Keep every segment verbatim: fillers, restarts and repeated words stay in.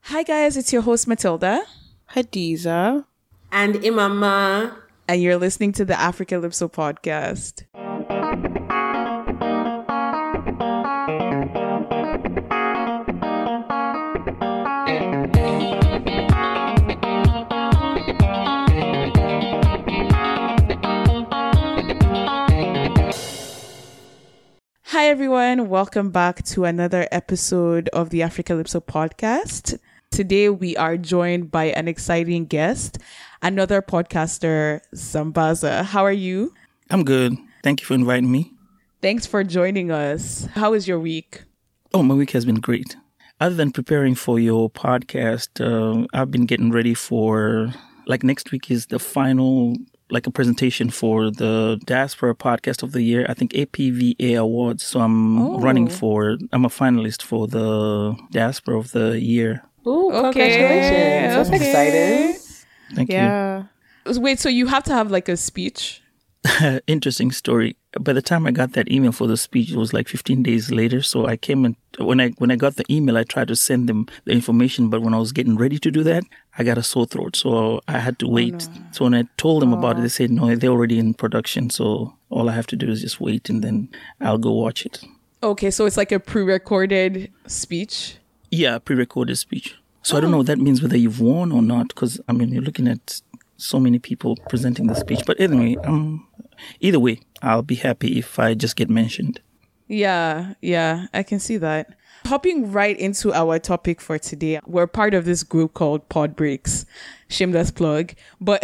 Hi guys, it's your host Matilda. Hadiza. And Imama. And you're listening to the Africa Lipso podcast. Hi everyone, welcome back to another episode of the Africa Lipso podcast. Today we are joined by an exciting guest, another podcaster, Zambaza. How are you? I'm good. Thank you for inviting me. Thanks for joining us. How is your week? Oh, my week has been great. Other than preparing for your podcast, uh, I've been getting ready for, like next week is the final, like a presentation for the Diaspora Podcast of the Year, I think A P V A Awards. So I'm oh. running for, I'm a finalist for the Diaspora of the Year. Oh, congratulations. That's okay. Exciting. Thank yeah. you. Wait, so you have to have like a speech? Interesting story. By the time I got that email for the speech, it was like fifteen days later. So I came and when I when I got the email, I tried to send them the information. But when I was getting ready to do that, I got a sore throat. So I had to wait. Oh, no. So when I told them oh. about it, they said, no, they're already in production. So all I have to do is just wait and then I'll go watch it. Okay, so it's like a pre-recorded speech? Yeah, pre-recorded speech. So oh. I don't know what that means, whether you've won or not, because, I mean, you're looking at so many people presenting the speech. But anyway, um, either way, I'll be happy if I just get mentioned. Yeah, yeah, I can see that. Hopping right into our topic for today, we're part of this group called Pod Breaks. Shameless plug. But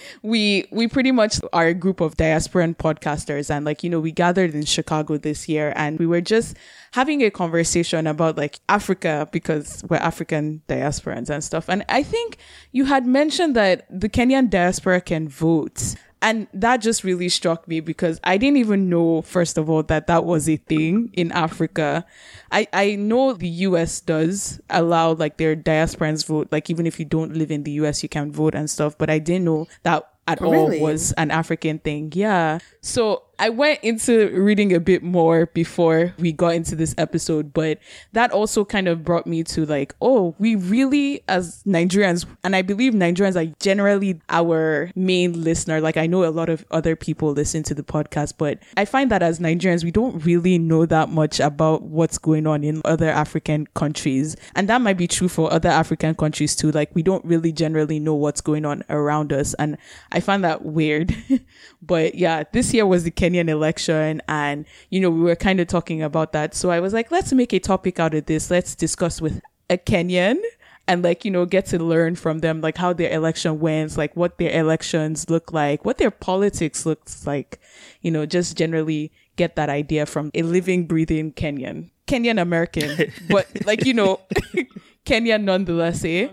we we pretty much are a group of diasporan podcasters. And like, you know, we gathered in Chicago this year and we were just having a conversation about like Africa because we're African diasporans and stuff. And I think you had mentioned that the Kenyan diaspora can vote. And that just really struck me because I didn't even know, first of all, that that was a thing in Africa. I, I know the U S does allow like their diasporans vote. Like even if you don't live in the U S, you can vote and stuff. But I didn't know that at really? all was an African thing. Yeah. So I went into reading a bit more before we got into this episode, but that also kind of brought me to like, oh, we really as Nigerians, and I believe Nigerians are generally our main listener. Like I know a lot of other people listen to the podcast, but I find that as Nigerians, we don't really know that much about what's going on in other African countries. And that might be true for other African countries too. Like we don't really generally know what's going on around us. And I find that weird. But yeah, this year was the Kenyan election and, you know, we were kind of talking about that. So I was like, let's make a topic out of this. Let's discuss with a Kenyan and like, you know, get to learn from them, like how their election went, like what their elections look like, what their politics looks like, you know, just generally get that idea from a living, breathing Kenyan, Kenyan American, but like, you know, Kenyan nonetheless, eh?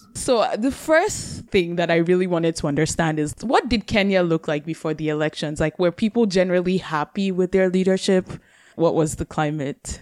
So the first thing that I really wanted to understand is what did Kenya look like before the elections? Like, were people generally happy with their leadership? What was the climate?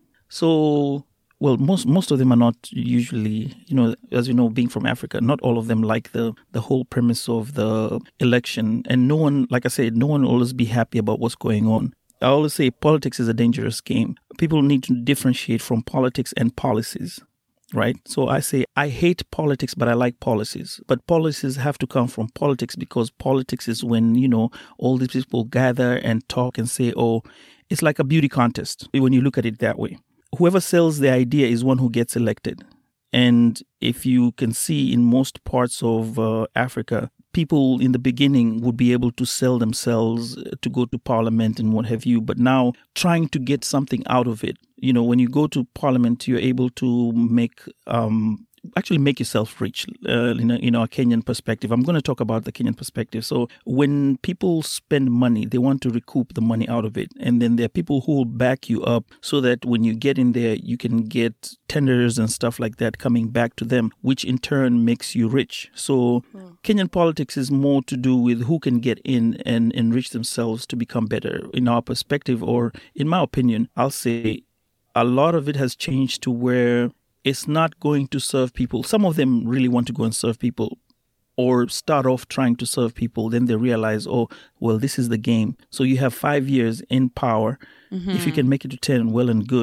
So, well, most most of them are not usually, you know, as you know, being from Africa, not all of them like the, the whole premise of the election. And no one, like I said, no one will always be happy about what's going on. I always say politics is a dangerous game. People need to differentiate from politics and policies. Right. So I say I hate politics, but I like policies. But policies have to come from politics because politics is when, you know, all these people gather and talk and say, oh, it's like a beauty contest when you look at it that way. Whoever sells the idea is one who gets elected. And if you can see in most parts of uh, Africa, people in the beginning would be able to sell themselves to go to parliament and what have you. But now trying to get something out of it, you know, when you go to parliament, you're able to make um, actually make yourself rich uh, in, a, in a Kenyan perspective. I'm going to talk about the Kenyan perspective. So when people spend money, they want to recoup the money out of it. And then there are people who will back you up so that when you get in there, you can get tenders and stuff like that coming back to them, which in turn makes you rich. So hmm. Kenyan politics is more to do with who can get in and enrich themselves to become better. In our perspective, or in my opinion, I'll say a lot of it has changed to where it's not going to serve people. Some of them really want to go and serve people or start off trying to serve people. Then they realize, oh, well, this is the game. So you have five years in power. Mm-hmm. If you can make it to ten, well and good.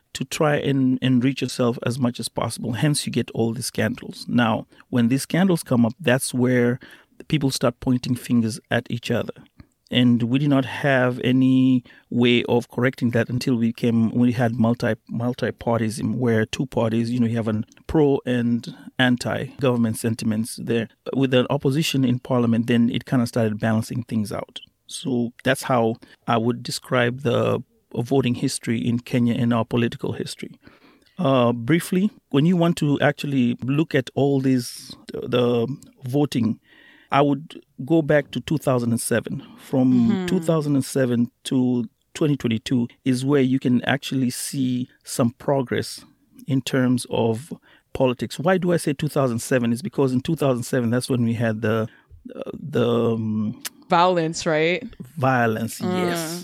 to try and enrich yourself as much as possible. Hence, you get all the scandals. Now, when these scandals come up, that's where people start pointing fingers at each other. And we did not have any way of correcting that until we came, we had multi, multi-partyism, where two parties, you know, you have an pro and anti-government sentiments there. With the opposition in parliament, then it kind of started balancing things out. So that's how I would describe the voting history in Kenya and our political history. Uh, briefly, when you want to actually look at all these, the voting, I would go back to two thousand seven. From mm-hmm. two thousand seven to twenty twenty-two is where you can actually see some progress in terms of politics. Why do I say two thousand seven? Is because in two thousand seven, that's when we had the uh, the um, violence, right? Violence, uh. yes.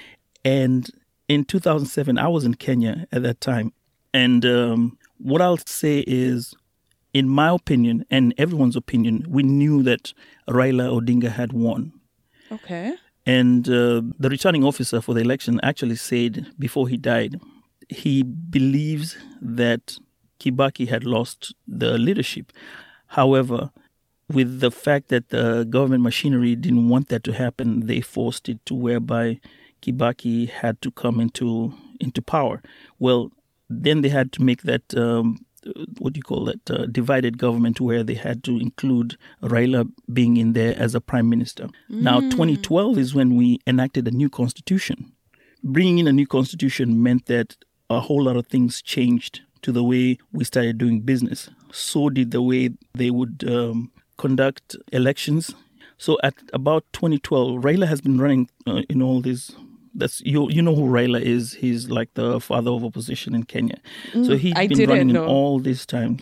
And in two thousand seven, I was in Kenya at that time. And um, what I'll say is, in my opinion and everyone's opinion, we knew that Raila Odinga had won. Okay. And uh, the returning officer for the election actually said before he died, he believes that Kibaki had lost the leadership. However, with the fact that the government machinery didn't want that to happen, they forced it to whereby Kibaki had to come into into power. Well, then they had to make that um, what do you call it, uh, divided government, where they had to include Raila being in there as a prime minister. Mm. Now, twenty twelve is when we enacted a new constitution. Bringing in a new constitution meant that a whole lot of things changed to the way we started doing business. So did the way they would um, conduct elections. So at about twenty twelve, Raila has been running uh, in all these. That's you. You know who Raila is. He's like the father of opposition in Kenya. Mm, so he's I been running know. in all these times.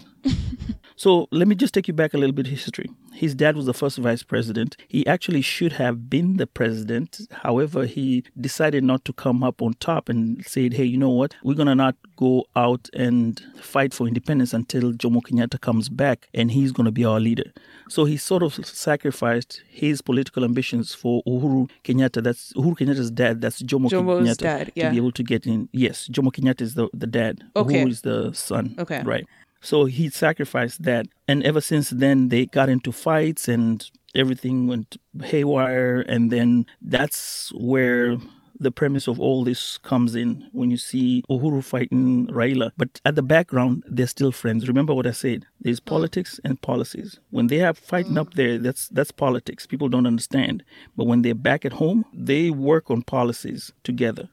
So let me just take you back a little bit of history. His dad was the first vice president. He actually should have been the president. However, he decided not to come up on top and said, hey, you know what? We're going to not go out and fight for independence until Jomo Kenyatta comes back and he's going to be our leader. So he sort of sacrificed his political ambitions for Uhuru Kenyatta. That's Uhuru Kenyatta's dad. That's Jomo Jomo's Kenyatta. dad, yeah. To be able to get in. Yes, Jomo Kenyatta is the, the dad. Okay. Uhuru is the son. Okay. Right. So he sacrificed that. And ever since then, they got into fights and everything went haywire. And then that's where the premise of all this comes in, when you see Uhuru fighting Raila. But at the background, they're still friends. Remember what I said. There's politics and policies. When they have fighting up there, that's that's politics. People don't understand. But when they're back at home, they work on policies together.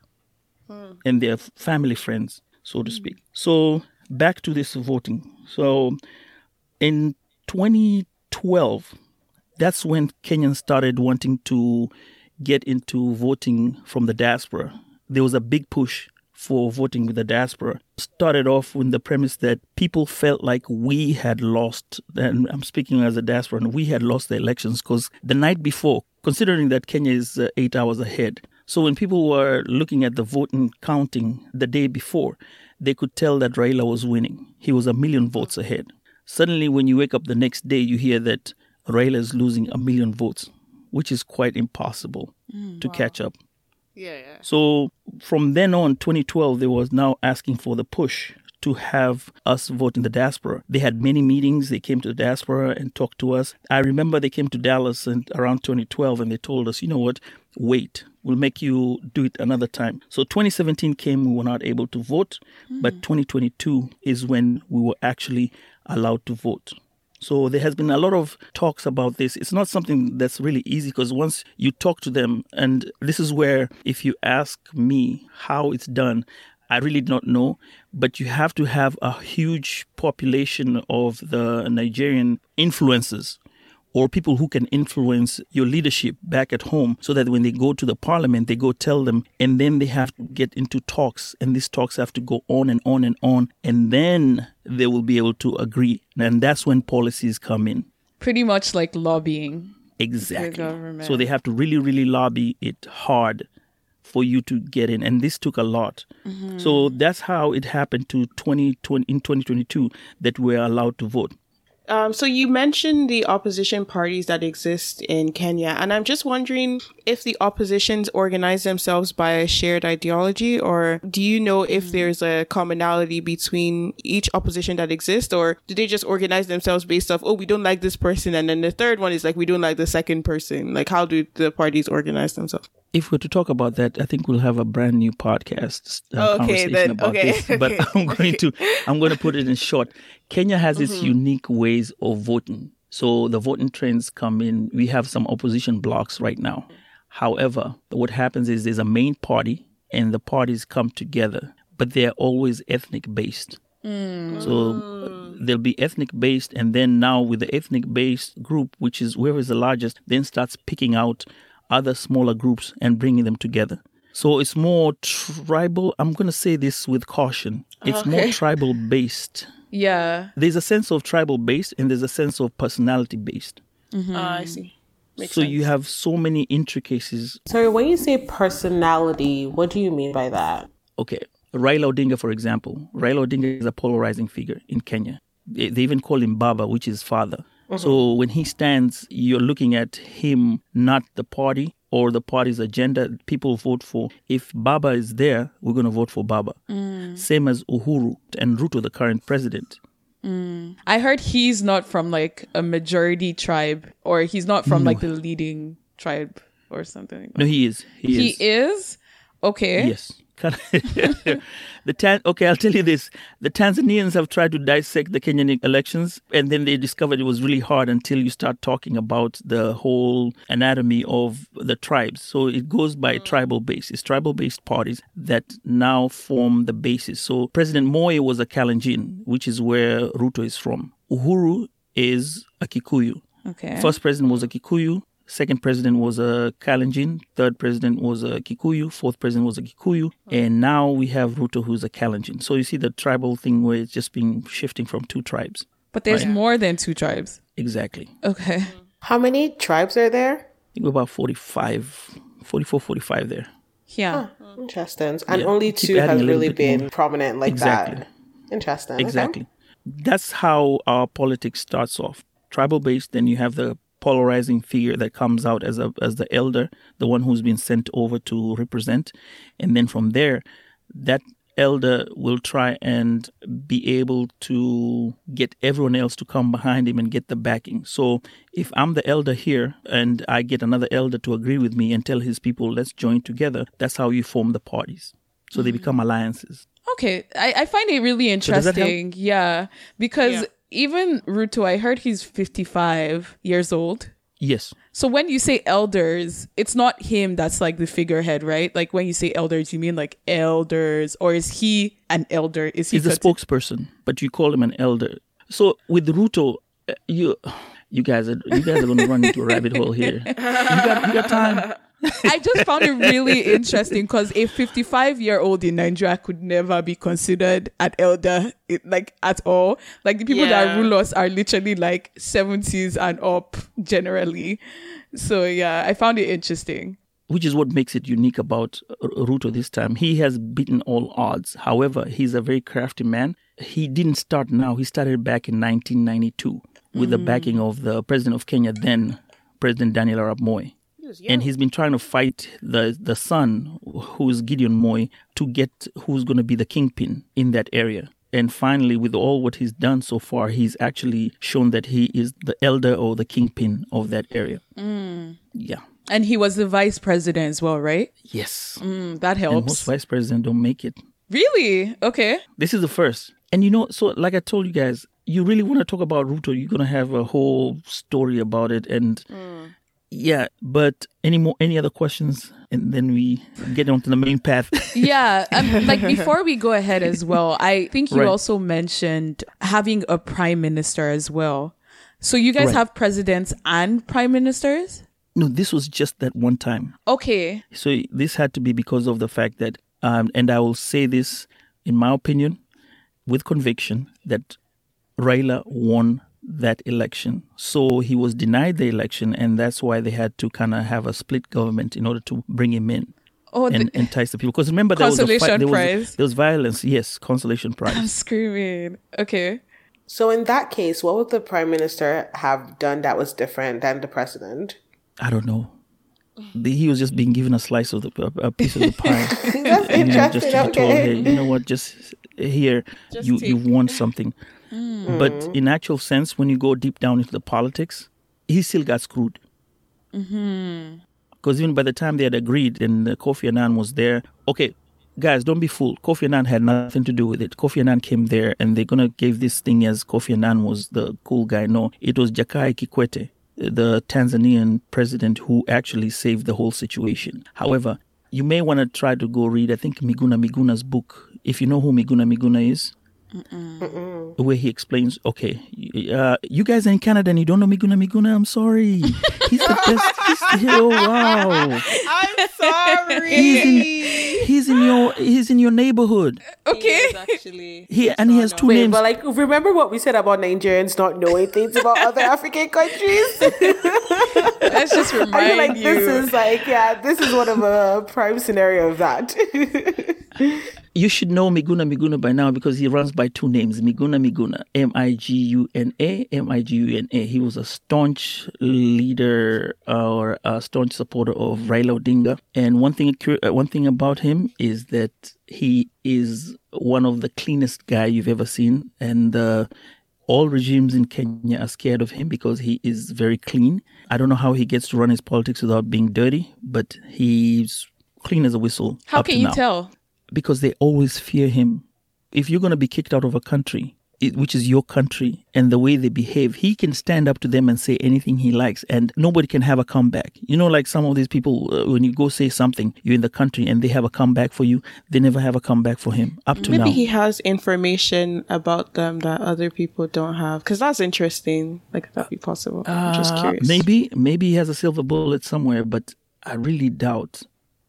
And they're family friends, so to speak. So back to this voting. So in twenty twelve, that's when Kenyans started wanting to get into voting from the diaspora. There was a big push for voting with the diaspora. Started off with the premise that people felt like we had lost, and I'm speaking as a diaspora, and we had lost the elections because the night before, considering that Kenya is uh, eight hours ahead. So when people were looking at the voting counting the day before, they could tell that Raila was winning. He was a million votes ahead. Suddenly, when you wake up the next day, you hear that Raila is losing a million votes, which is quite impossible mm, to wow. catch up. Yeah, yeah. So from then on, twenty twelve, they was now asking for the push to have us vote in the diaspora. They had many meetings. They came to the diaspora and talked to us. I remember they came to Dallas and around twenty twelve, and they told us, you know what, wait, we'll make you do it another time. So twenty seventeen came, we were not able to vote, mm. but twenty twenty-two is when we were actually allowed to vote. So there has been a lot of talks about this. It's not something that's really easy, because once you talk to them, and this is where, if you ask me how it's done, I really don't know, but you have to have a huge population of the Nigerian influencers or people who can influence your leadership back at home, so that when they go to the parliament, they go tell them, and then they have to get into talks, and these talks have to go on and on and on, and then they will be able to agree. And that's when policies come in. Pretty much like lobbying. Exactly. So they have to really, really lobby it hard for you to get in. And this took a lot. Mm-hmm. So that's how it happened to twenty twenty in twenty twenty-two that we're allowed to vote. Um, so you mentioned the opposition parties that exist in Kenya, and I'm just wondering if the oppositions organize themselves by a shared ideology, or do you know if there's a commonality between each opposition that exists, or do they just organize themselves based off, oh, we don't like this person, and then the third one is like, we don't like the second person? Like, how do the parties organize themselves? If we're to talk about that, I think we'll have a brand new podcast uh, Oh, okay, conversation then, about okay, this. But okay. I'm going to I'm going to put it in short. Kenya has its Mm-hmm. unique ways of voting. So the voting trends come in. We have some opposition blocks right now. However, what happens is there's a main party, and the parties come together, but they're always ethnic based. So uh, they'll be ethnic based, and then now with the ethnic based group, which is whoever is the largest, then starts picking out other smaller groups and bringing them together. So it's more tribal. I'm going to say this with caution. It's more tribal based. Yeah. There's a sense of tribal based, and there's a sense of personality based. Ah, I see. Makes So sense. you have so many intricacies. Sorry, when you say personality, what do you mean by that? Okay, Raila Odinga, for example. Raila Odinga is a polarizing figure in Kenya. They, they even call him Baba, which is father. So when he stands, you're looking at him, not the party or the party's agenda. People vote for. If Baba is there, we're going to vote for Baba. Same as Uhuru and Ruto, the current president. I heard he's not from like a majority tribe, or he's not from like the leading tribe or something like that. No, he is. He, He is. is? Okay. Yes. the Tan- okay, I'll tell you this. The Tanzanians have tried to dissect the Kenyan elections, and then they discovered it was really hard until you start talking about the whole anatomy of the tribes. So it goes by tribal basis, tribal-based parties that now form the basis. So President Moi was a Kalenjin, which is where Ruto is from. Uhuru is a Kikuyu. Okay. First president was a Kikuyu. Second president was a Kalenjin. Third president was a Kikuyu. Fourth president was a Kikuyu. And now we have Ruto, who's a Kalenjin. So you see the tribal thing where it's just been shifting from two tribes. But there's more than two tribes. Exactly. Okay. How many tribes are there? I think we're about forty-five, forty-four, forty-five there. Yeah. Interesting. And Yeah, only keep two adding has a little really bit been more. prominent like Exactly. that. Interesting. Okay. Exactly. That's how our politics starts off. Tribal based, then you have the polarizing figure that comes out as a as the elder, the one who's been sent over to represent. And then from there, that elder will try and be able to get everyone else to come behind him and get the backing. So if I'm the elder here and I get another elder to agree with me and tell his people, let's join together, that's how you form the parties. So they become alliances. Okay. I, I find it really does that help? interesting. Yeah. Because Yeah. even Ruto, I heard he's fifty-five years old. Yes. So when you say elders, it's not him that's like the figurehead, right? Like when you say elders, you mean like elders, or is he an elder? Is he He's the consi- spokesperson, but you call him an elder. So with Ruto, uh, you you guys are you guys are going to run into a rabbit hole here. You got you got time? I just found it really interesting because a fifty-five-year-old in Nigeria could never be considered an elder, it, like at all. Like the people Yeah. that rule us are literally like seventies and up generally. So yeah, I found it interesting. Which is what makes it unique about uh, Ruto this time. He has beaten all odds. However, he's a very crafty man. He didn't start now. He started back in nineteen ninety-two with the backing of the president of Kenya, then President Daniel Arap Moi. And he's been trying to fight the the son, who's Gideon Moi, to get who's going to be the kingpin in that area. And finally, with all what he's done so far, he's actually shown that he is the elder or the kingpin of that area. Yeah. And he was the vice president as well, right? Yes. Mm, that And most helps. vice presidents don't make it. Really? Okay. This is the first. And you know, so like I told you guys, you really want to talk about Ruto, you're going to have a whole story about it. And yeah, but any more, any other questions? And then we get onto the main path. Yeah. Um, like before we go ahead as well, I think you Right. also mentioned having a prime minister as well. So you guys Right. have presidents and prime ministers? No, this was just that one time. Okay. So this had to be because of the fact that, um, and I will say this in my opinion, with conviction, that Raila won that election. So he was denied the election, and that's why they had to kind of have a split government in order to bring him in Oh, and the, entice the people. Because remember, there was, a Consolation fight, there, was, prize. there was violence. Yes, consolation I'm prize. screaming. Okay. So in that case, what would the prime minister have done that was different than the president? I don't know. He was just being given a slice of the a piece of the pie. That's You know, interesting. just to be told, Okay. hey, you know what? Just here, Just you take- you want something. But in actual sense, when you go deep down into the politics, he still got screwed. Because even by the time they had agreed and uh, Kofi Annan was there, okay, guys, don't be fooled. Kofi Annan had nothing to do with it. Kofi Annan came there and they're going to give this thing as Kofi Annan was the cool guy. No, it was Jakaya Kikwete, the Tanzanian president, who actually saved the whole situation. However, you may want to try to go read, I think, Miguna Miguna's book. If you know who Miguna Miguna is, where he explains, okay, uh, you guys are in Canada and you don't know Miguna Miguna, I'm sorry. He's the best. He's, oh, wow. I'm sorry. He's in, he's in your he's in your neighborhood. Okay. actually. He and he has two Wait, names. but like, remember what we said about Nigerians not knowing things about other African countries? Let's just remind I feel like you. this is like, yeah, this is one of a prime scenario of that. You should know Miguna Miguna by now because he runs by two names, Miguna Miguna, M I G U N A, M I G U N A. He was a staunch leader or a staunch supporter of Raila Odinga. And one thing, uh, one thing about him is that he is one of the cleanest guy you've ever seen. And uh, all regimes in Kenya are scared of him because he is very clean. I don't know how he gets to run his politics without being dirty, but he's clean as a whistle. How up can to you now. tell? Because they always fear him. If you're going to be kicked out of a country, it, which is your country, and the way they behave, he can stand up to them and say anything he likes, and nobody can have a comeback. You know, like some of these people, uh, when you go say something, you're in the country and they have a comeback for you, they never have a comeback for him up to Maybe now. he has information about them that other people don't have. Because that's interesting. Like, that'd be possible. I'm just Uh, curious. Maybe, maybe he has a silver bullet somewhere, but I really doubt.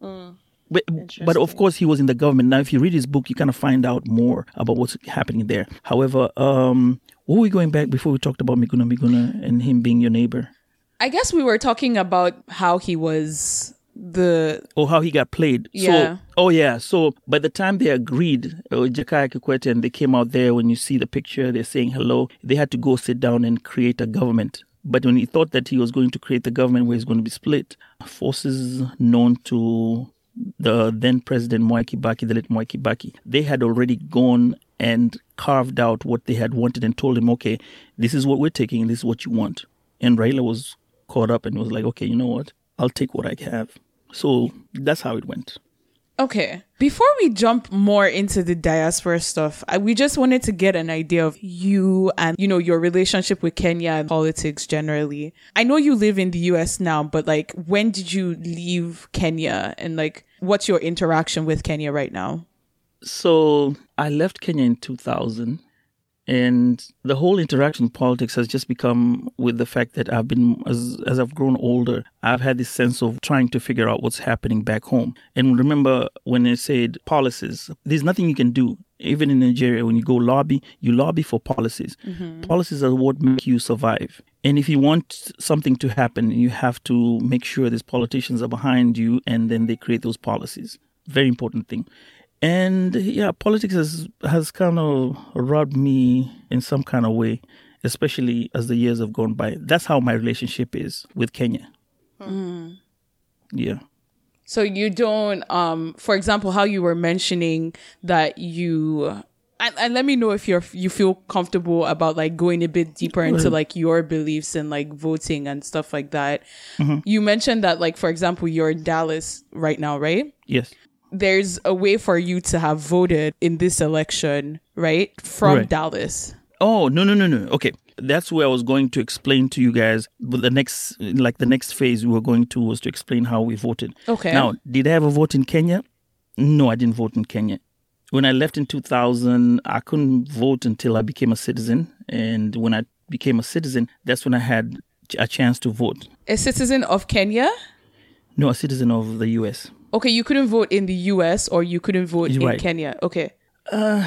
But, but of course, he was in the government. Now, if you read his book, you kind of find out more about what's happening there. However, um, what were we going back before we talked about Miguna Miguna and him being your neighbor? I guess we were talking about how he was the Or how he got played. Yeah. So, oh, yeah. So by the time they agreed, uh, Jakaya Kikwete, and they came out there, when you see the picture, they're saying hello, they had to go sit down and create a government. But when he thought that he was going to create the government where he's going to be split, forces known to the then president Mwai Kibaki, the late Mwai Kibaki, they had already gone and carved out what they had wanted and told him, okay, this is what we're taking and this is what you want. And Raila was caught up and was like, okay, you know what? I'll take what I have. So that's how it went. Okay. Before we jump more into the diaspora stuff, I, we just wanted to get an idea of you and, you know, your relationship with Kenya and politics generally. I know you live in the U S now, but like, when did you leave Kenya and like, what's your interaction with Kenya right now? So I left Kenya in two thousand. And the whole interaction with politics has just become with the fact that I've been, as, as I've grown older, I've had this sense of trying to figure out what's happening back home. And remember when I said policies, there's nothing you can do. Even in Nigeria, when you go lobby, you lobby for policies. Mm-hmm. Policies are what make you survive. And if you want something to happen, you have to make sure these politicians are behind you and then they create those policies. Very important thing. And yeah, politics has, has kind of rubbed me in some kind of way, especially as the years have gone by. That's how my relationship is with Kenya. Mm. Yeah. So you don't, um, for example, how you were mentioning that you, and, and let me know if you're, you feel comfortable about like going a bit deeper into like your beliefs and like voting and stuff like that. Mm-hmm. You mentioned that like, for example, you're in Dallas right now, right? Yes. There's a way for you to have voted in this election, right? From right. Dallas. Oh, no, no, no, no. Okay. That's where I was going to explain to you guys. But the next, like the next phase we were going to was to explain how we voted. Okay. Now, did I have a vote in Kenya? No, I didn't vote in Kenya. When I left in two thousand, I couldn't vote until I became a citizen. And when I became a citizen, that's when I had a chance to vote. A citizen of Kenya? No, a citizen of the U S. Okay, you couldn't vote in the U S or you couldn't vote You're in right. Kenya. Okay. Uh,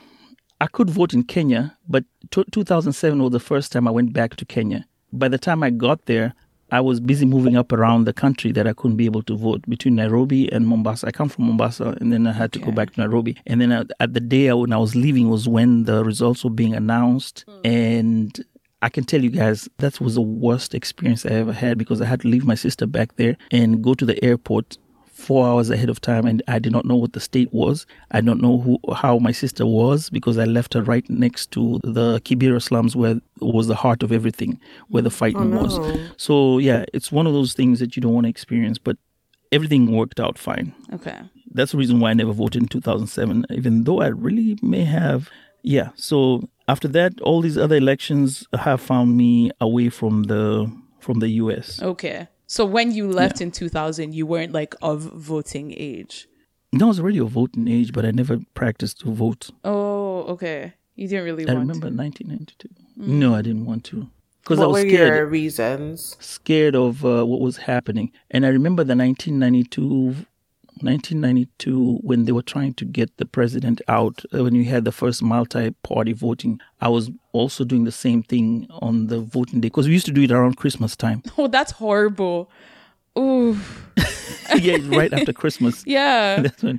I could vote in Kenya, but t- two thousand seven was the first time I went back to Kenya. By the time I got there, I was busy moving up around the country that I couldn't be able to vote between Nairobi and Mombasa. I come from Mombasa, and then I had to Okay. go back to Nairobi. And then at, at the day I, when I was leaving was when the results were being announced. Mm. And I can tell you guys, that was the worst experience I ever had, because I had to leave my sister back there and go to the airport four hours ahead of time, and I did not know what the state was. I don't know who, how my sister was, because I left her right next to the Kibera slums, where was the heart of everything, where the fighting Oh, no. was. So yeah, it's one of those things that you don't want to experience, but everything worked out fine. Okay. That's the reason why I never voted in two thousand seven, even though I really may have. Yeah. So after that, all these other elections have found me away from the from the U S. Okay. So when you left Yeah. in two thousand, you weren't like of voting age. No, I was already of voting age, but I never practiced to vote. Oh, okay. You didn't really I want remember to. nineteen ninety-two. No, I didn't want to. Because I What was were scared. your reasons? scared of uh, what was happening. And I remember the nineteen ninety-two, nineteen ninety-two, when they were trying to get the president out, uh, when we had the first multi-party voting. I was also doing the same thing on the voting day, because we used to do it around Christmas time. Oh, that's horrible. Ooh. Yeah, right after Christmas. Yeah. That's when.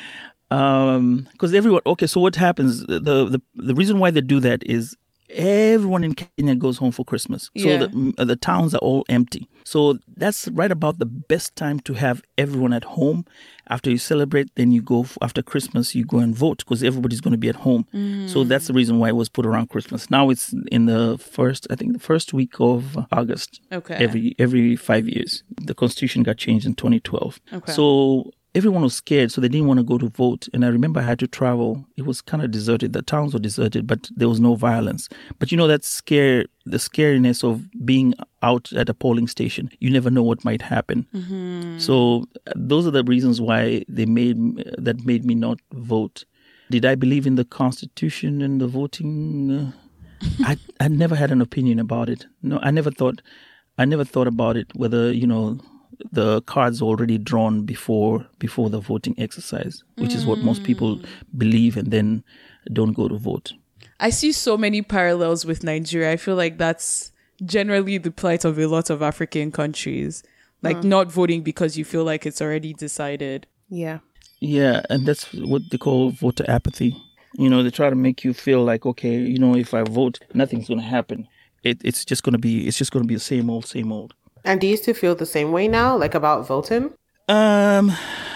Um, because everyone. Okay, so what happens? The, the the reason why they do that is everyone in Kenya goes home for Christmas. So Yeah. the mm, the towns are all empty. So that's right about the best time to have everyone at home. After you celebrate, then you go f- after Christmas, you go and vote, because everybody's going to be at home. So that's the reason why it was put around Christmas. Now it's in the first, I think the first week of August. Okay. Every every five years. The constitution got changed in twenty twelve. Okay. So everyone was scared, so they didn't want to go to vote. And I remember I had to travel. It was kind of deserted. The towns were deserted, but there was no violence. But you know, that scare, the scariness of being out at a polling station, you never know what might happen. So uh, those are the reasons why they made that made me not vote. Did I believe in the Constitution and the voting? Uh, I I never had an opinion about it. No, I never thought. I never thought about it, whether, you know, the cards are already drawn before before the voting exercise, which is what most people believe, and then don't go to vote. I see so many parallels with Nigeria. I feel like that's generally the plight of a lot of African countries. Like not voting because you feel like it's already decided. Yeah. Yeah, and that's what they call voter apathy. You know, they try to make you feel like, okay, you know, if I vote, nothing's going to happen. It, it's just going to be, it's just going to be the same old, same old. And do you still feel the same way now, like about voting? Um,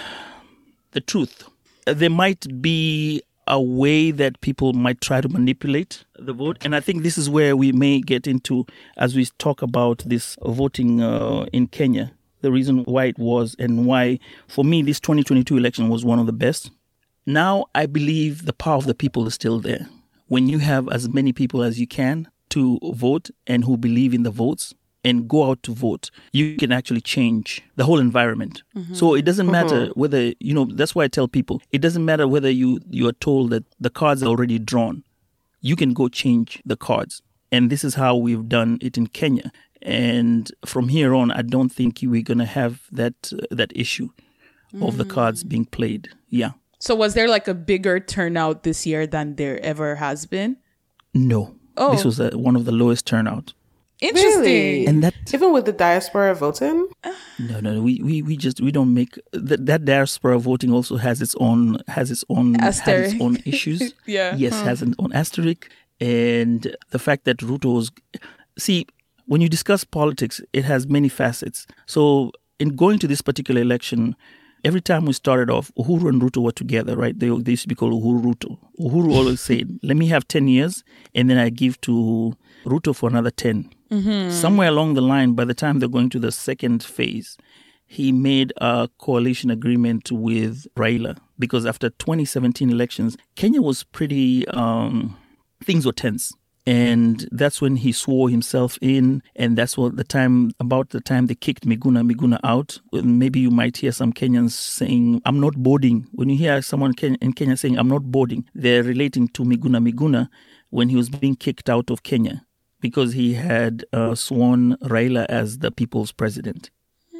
the truth. Uh, There might be a way that people might try to manipulate the vote. And I think this is where we may get into, as we talk about this voting uh, in Kenya, the reason why it was, and why, for me, this twenty twenty-two election was one of the best. Now, I believe the power of the people is still there. When you have as many people as you can to vote and who believe in the votes and go out to vote, you can actually change the whole environment. So it doesn't matter whether, you know, that's why I tell people, it doesn't matter whether you, you are told that the cards are already drawn. You can go change the cards. And this is how we've done it in Kenya. And from here on, I don't think we're going to have that uh, that issue of the cards being played. Yeah. So was there like a bigger turnout this year than there ever has been? No. Oh. This was uh one of the lowest turnout. Interesting. Really? And that Even with the diaspora voting? no no we, we, we just we don't make that, that diaspora voting also has its own has its own has Asterisk. its own issues. Yeah. Yes, has an own asterisk. And the fact that Ruto was, see, when you discuss politics, it has many facets. So in going to this particular election, every time we started off, Uhuru and Ruto were together, right? They, they used to be called Uhuru Ruto. Uhuru always said, let me have ten years, and then I give to Ruto for another ten. Somewhere along the line, by the time they're going to the second phase, he made a coalition agreement with Raila, because after twenty seventeen elections, Kenya was pretty, um, things were tense. And that's when he swore himself in, and that's what the time, about the time they kicked Miguna Miguna out. Maybe you might hear some Kenyans saying, I'm not boarding. When you hear someone in Kenya saying, I'm not boarding, they're relating to Miguna Miguna when he was being kicked out of Kenya because he had uh, sworn Raila as the people's president.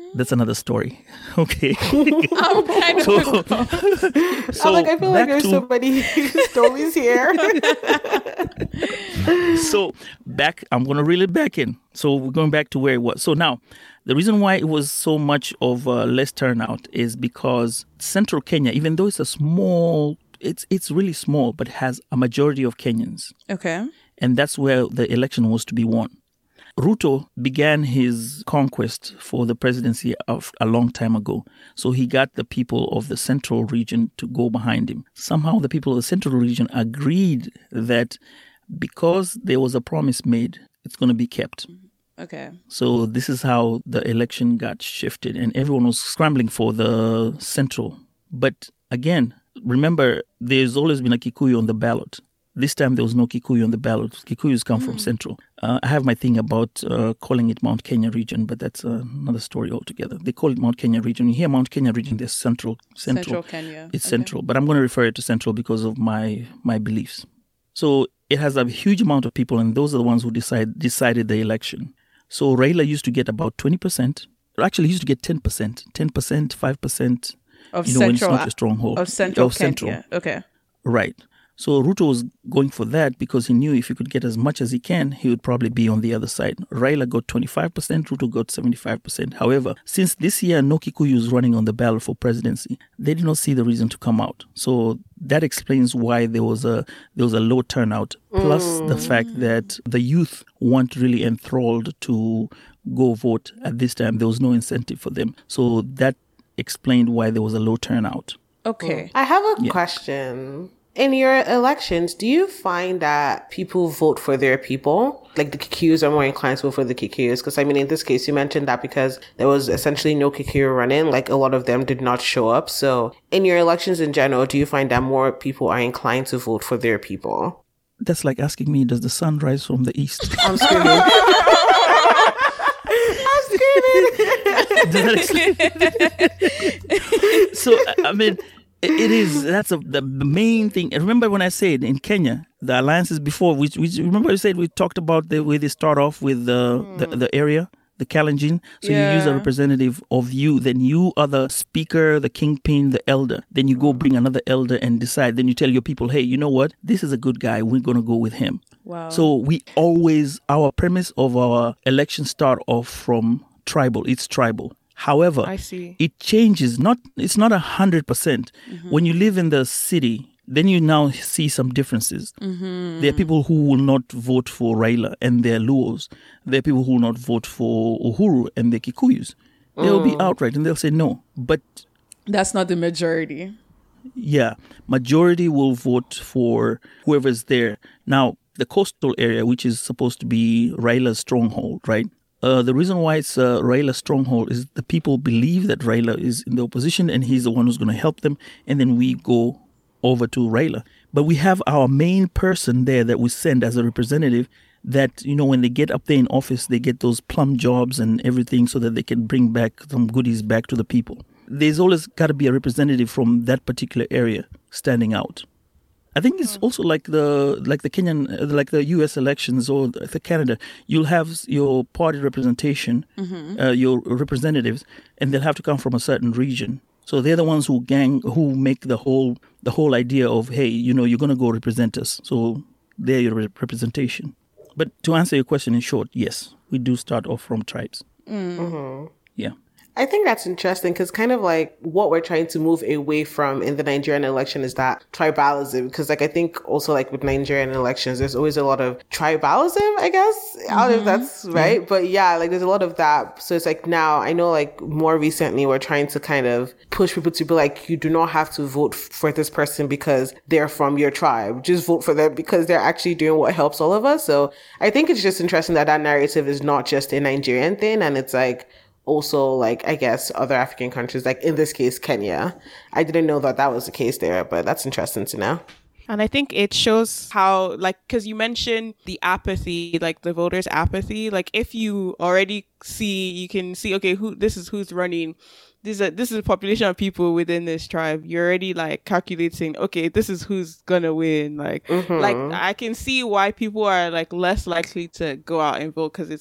That's another story. Okay. I'm kind of so, so I'm like, I feel like back there's to- so many stories here. So back, I'm going to reel it back in. So we're going back to where it was. So now, the reason why it was so much of uh, less turnout is because central Kenya, even though it's a small, it's it's really small, but has a majority of Kenyans. Okay. And that's where the election was to be won. Ruto began his conquest for the presidency of a long time ago. So he got the people of the central region to go behind him. Somehow the people of the central region agreed that because there was a promise made, it's going to be kept. Okay. So this is how the election got shifted and everyone was scrambling for the central. But again, remember, there's always been a Kikuyu on the ballot. This time there was no Kikuyu on the ballot. Kikuyus come mm. from Central. Uh, I have my thing about uh, calling it Mount Kenya region, but that's uh, another story altogether. They call it Mount Kenya region. You hear Mount Kenya region, there's Central. Central, Central Kenya. It's okay. Central, but I'm going to refer it to Central because of my my beliefs. So it has a huge amount of people, and those are the ones who decide decided the election. So Raila used to get about twenty percent. Actually, he used to get ten percent, ten percent, five percent. Of you know, Central. when it's not a stronghold. Of Central of Central. Kenya. Okay. Right. So Ruto was going for that because he knew if he could get as much as he can, he would probably be on the other side. Raila got twenty-five percent, Ruto got seventy-five percent. However, since this year no Kikuyu is running on the ballot for presidency, they did not see the reason to come out. So that explains why there was a there was a low turnout. Plus mm. the fact that the youth weren't really enthralled to go vote at this time. There was no incentive for them. So that explained why there was a low turnout. Okay. I have a Yeah. question. In your elections, do you find that people vote for their people? Like the Kikuyus are more inclined to vote for the Kikuyus? Because, I mean, in this case, you mentioned that because there was essentially no Kikuyu running, like a lot of them did not show up. So in your elections in general, do you find that more people are inclined to vote for their people? That's like asking me, does the sun rise from the east? I'm screaming. I'm screaming. Does that explain? So, I mean... It is. That's a, the main thing. Remember when I said in Kenya, the alliances before, we, we remember I said we talked about the way they start off with the, mm. the, the area, the Kalenjin. So yeah. you use a representative of you, then you are the speaker, the kingpin, the elder. Then you go bring another elder and decide. Then you tell your people, hey, you know what? This is a good guy. We're going to go with him. Wow. So we always, our premise of our election start off from tribal. It's tribal. However, I see. It changes. Not It's not a hundred percent. When you live in the city, then you now see some differences. Mm-hmm. There are people who will not vote for Raila and they're Luos. There are people who will not vote for Uhuru and they're Kikuyus. Mm. They'll be outright and they'll say no. But that's not the majority. Yeah, majority will vote for whoever's there. Now, the coastal area, which is supposed to be Raila's stronghold, right? Uh, the reason why it's uh, Raila's stronghold is the people believe that Raila is in the opposition and he's the one who's going to help them. And then we go over to Raila. But we have our main person there that we send as a representative that, you know, when they get up there in office, they get those plum jobs and everything so that they can bring back some goodies back to the people. There's always got to be a representative from that particular area standing out. I think it's also like the like the Kenyan, like the U S elections or the Canada. You'll have your party representation, mm-hmm. uh, your representatives, and they'll have to come from a certain region. So they're the ones who gang who make the whole the whole idea of, hey, you know, you're going to go represent us. So they're your rep- representation. But to answer your question in short, yes, we do start off from tribes. Mm-hmm. Yeah. I think that's interesting because kind of like what we're trying to move away from in the Nigerian election is that tribalism. Because like I think also like with Nigerian elections, there's always a lot of tribalism, I guess. Mm-hmm. I don't know if that's right. Yeah. But yeah, like there's a lot of that. So it's like now I know like more recently we're trying to kind of push people to be like, you do not have to vote for this person because they're from your tribe. Just vote for them because they're actually doing what helps all of us. So I think it's just interesting that that narrative is not just a Nigerian thing. And it's like, also, like, I guess, other African countries, like in this case, Kenya. I didn't know that that was the case there, but that's interesting to know. And I think it shows how, like, because you mentioned the apathy, like the voters' apathy. Like, if you already see, you can see, okay, who this is who's running. This is a, this is a population of people within this tribe. You're already like calculating, okay, this is who's gonna win. Like, mm-hmm. like I can see why people are like less likely to go out and vote because it's like,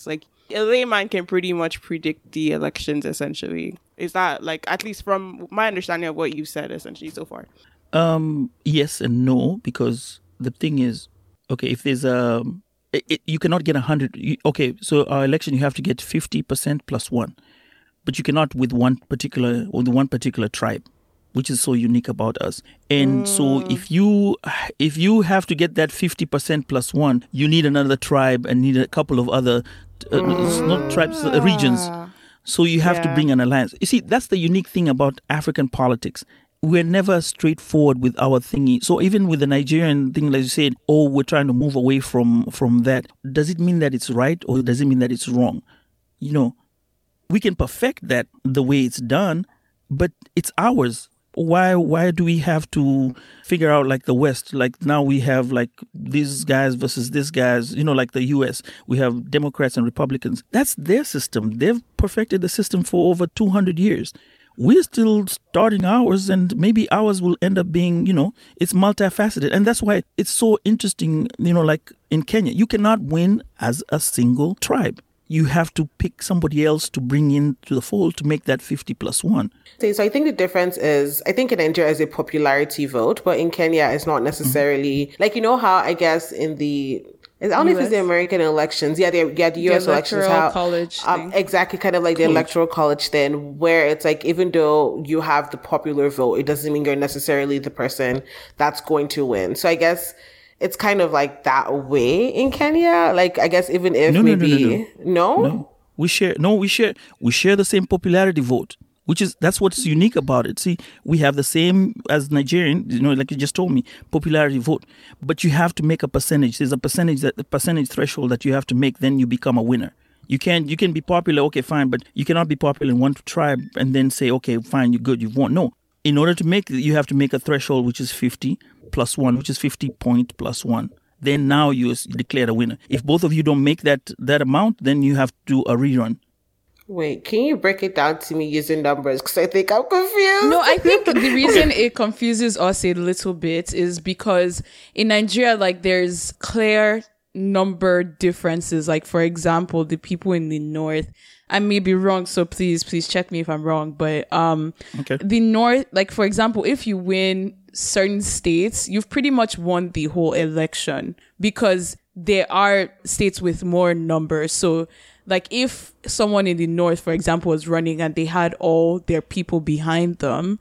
A layman can pretty much predict the elections, essentially. Is that, like, at least from my understanding of what you said, essentially, so far? Um, yes and no, because the thing is, okay, if there's a, it, it, you cannot get a hundred. You, okay, so our election, you have to get fifty percent plus one, but you cannot with one particular, with one particular tribe, which is so unique about us. And mm. so if you, if you have to get that fifty percent plus one, you need another tribe and need a couple of other, uh, mm. not tribes, uh, regions. So you have yeah. to bring an alliance. You see, that's the unique thing about African politics. We're never straightforward with our thingy. So even with the Nigerian thing, like you said, oh, we're trying to move away from, from that. Does it mean that it's right or does it mean that it's wrong? You know, we can perfect that the way it's done, but it's ours. Why why do we have to figure out like the West? Like now we have like these guys versus these guys, you know, like the U S. We have Democrats and Republicans. That's their system. They've perfected the system for over two hundred years. We're still starting ours, and maybe ours will end up being, you know, it's multifaceted. And that's why it's so interesting, you know, like in Kenya, you cannot win as a single tribe. You have to pick somebody else to bring in to the fold to make that fifty plus one. So I think the difference is, I think in Nigeria is a popularity vote, but in Kenya it's not necessarily, mm-hmm. like, you know how I guess in the, I don't know if it's the American elections. Yeah, the, yeah, the U S the elections. How, college um, exactly, kind of like the college. electoral college thing, where it's like, even though you have the popular vote, it doesn't mean you're necessarily the person that's going to win. So I guess it's kind of like that way in Kenya. Like, I guess even if no, maybe no, no, no, no. no, no, we share. No, we share. We share the same popularity vote, which is that's what's unique about it. See, we have the same as Nigerian. You know, like you just told me, popularity vote. But you have to make a percentage. There's a percentage that the percentage threshold that you have to make. Then you become a winner. You can you can be popular, okay, fine, but you cannot be popular in one tribe and then say, okay, fine, you're good, you've won. No, in order to make you have to make a threshold which is fifty plus one, which is fifty point plus one. Then now you declare a winner. If both of you don't make that that amount, then you have to do a rerun. Wait, can you break it down to me using numbers? Because I think I'm confused. No, I think the reason it confuses us a little bit is because in Nigeria, like, there's clear number differences. Like, for example, the people in the north, I may be wrong, so please, please check me if I'm wrong. But um, okay. the north, like, for example, if you win certain states, you've pretty much won the whole election because there are states with more numbers. So, like, if someone in the north, for example, was running and they had all their people behind them,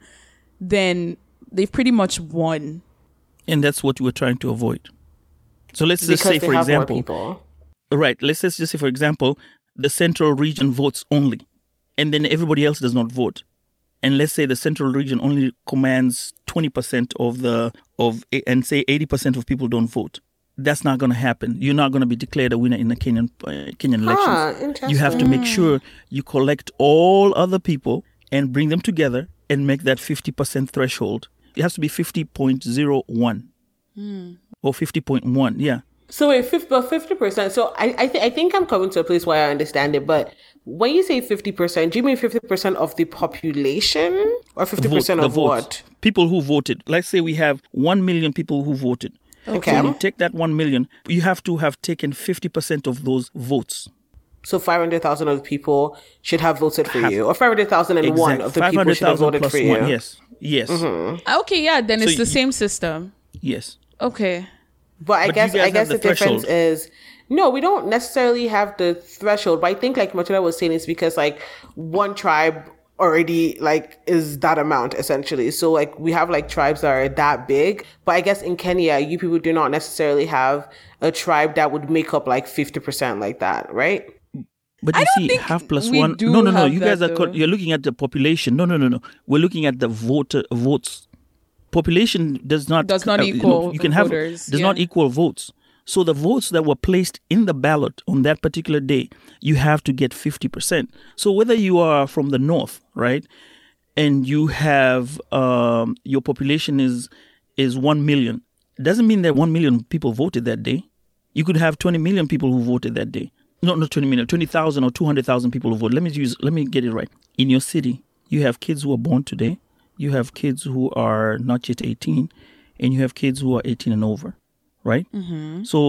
then they've pretty much won. And that's what we're trying to avoid. So let's just say, for example, right, let's just say, for example, the central region votes only, and then everybody else does not vote. And let's say the central region only commands twenty percent of the, of, and say eighty percent of people don't vote. That's not going to happen. You're not going to be declared a winner in the Kenyan uh, Kenyan elections. Huh, you have to make sure you collect all other people and bring them together and make that fifty percent threshold. It has to be fifty point zero one mm. or fifty point one. Yeah. So wait, fifty percent. So I I, th- I think I'm coming to a place where I understand it. But when you say fifty percent, do you mean fifty percent of the population or fifty percent Vote, of what? People who voted. Let's say we have one million people who voted. Okay. So you take that one million, you have to have taken fifty percent of those votes. So five hundred thousand of the people should have voted for have, you, or five hundred thousand and one of the people should have voted for you. One, yes, yes. Mm-hmm. Okay, yeah, then so it's the you, same system. Yes. Okay. But I but guess I guess the, the difference is, no, we don't necessarily have the threshold. But I think, like Matilda was saying, it's because like one tribe already like is that amount essentially. So like we have like tribes that are that big. But I guess in Kenya, you people do not necessarily have a tribe that would make up like fifty percent like that, right? But you see, half plus one. No, no, no. You guys are co- you're looking at the population. No, no, no, no. We're looking at the voter votes. Population does not does not uh, equal you, know, you can have voters, does yeah. not equal votes. So the votes that were placed in the ballot on that particular day, you have to get fifty percent. So whether you are from the north, right, and you have um, your population is is one million, it doesn't mean that one million people voted that day. You could have twenty million people who voted that day. No, not twenty million, twenty thousand or two hundred thousand people who voted. Let me use. Let me get it right. In your city, you have kids who are born today. You have kids who are not yet eighteen, and you have kids who are eighteen and over, right? Mm-hmm. So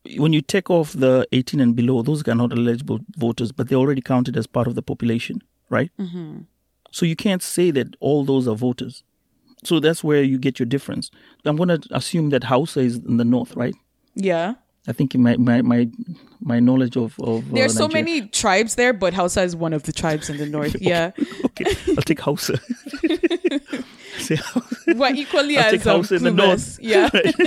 when you take off the eighteen and below, those are not eligible voters, but they're already counted as part of the population, right? Mm-hmm. So you can't say that all those are voters. So that's where you get your difference. I'm going to assume that Hausa is in the north, right? Yeah. I think my my my, my knowledge of, of uh, there's so Nigeria. many tribes there, but Hausa is one of the tribes in the north. Yeah. Okay, I'll take Hausa. Say Hausa. Well, equally I'll as take um, Hausa in the north. Yeah.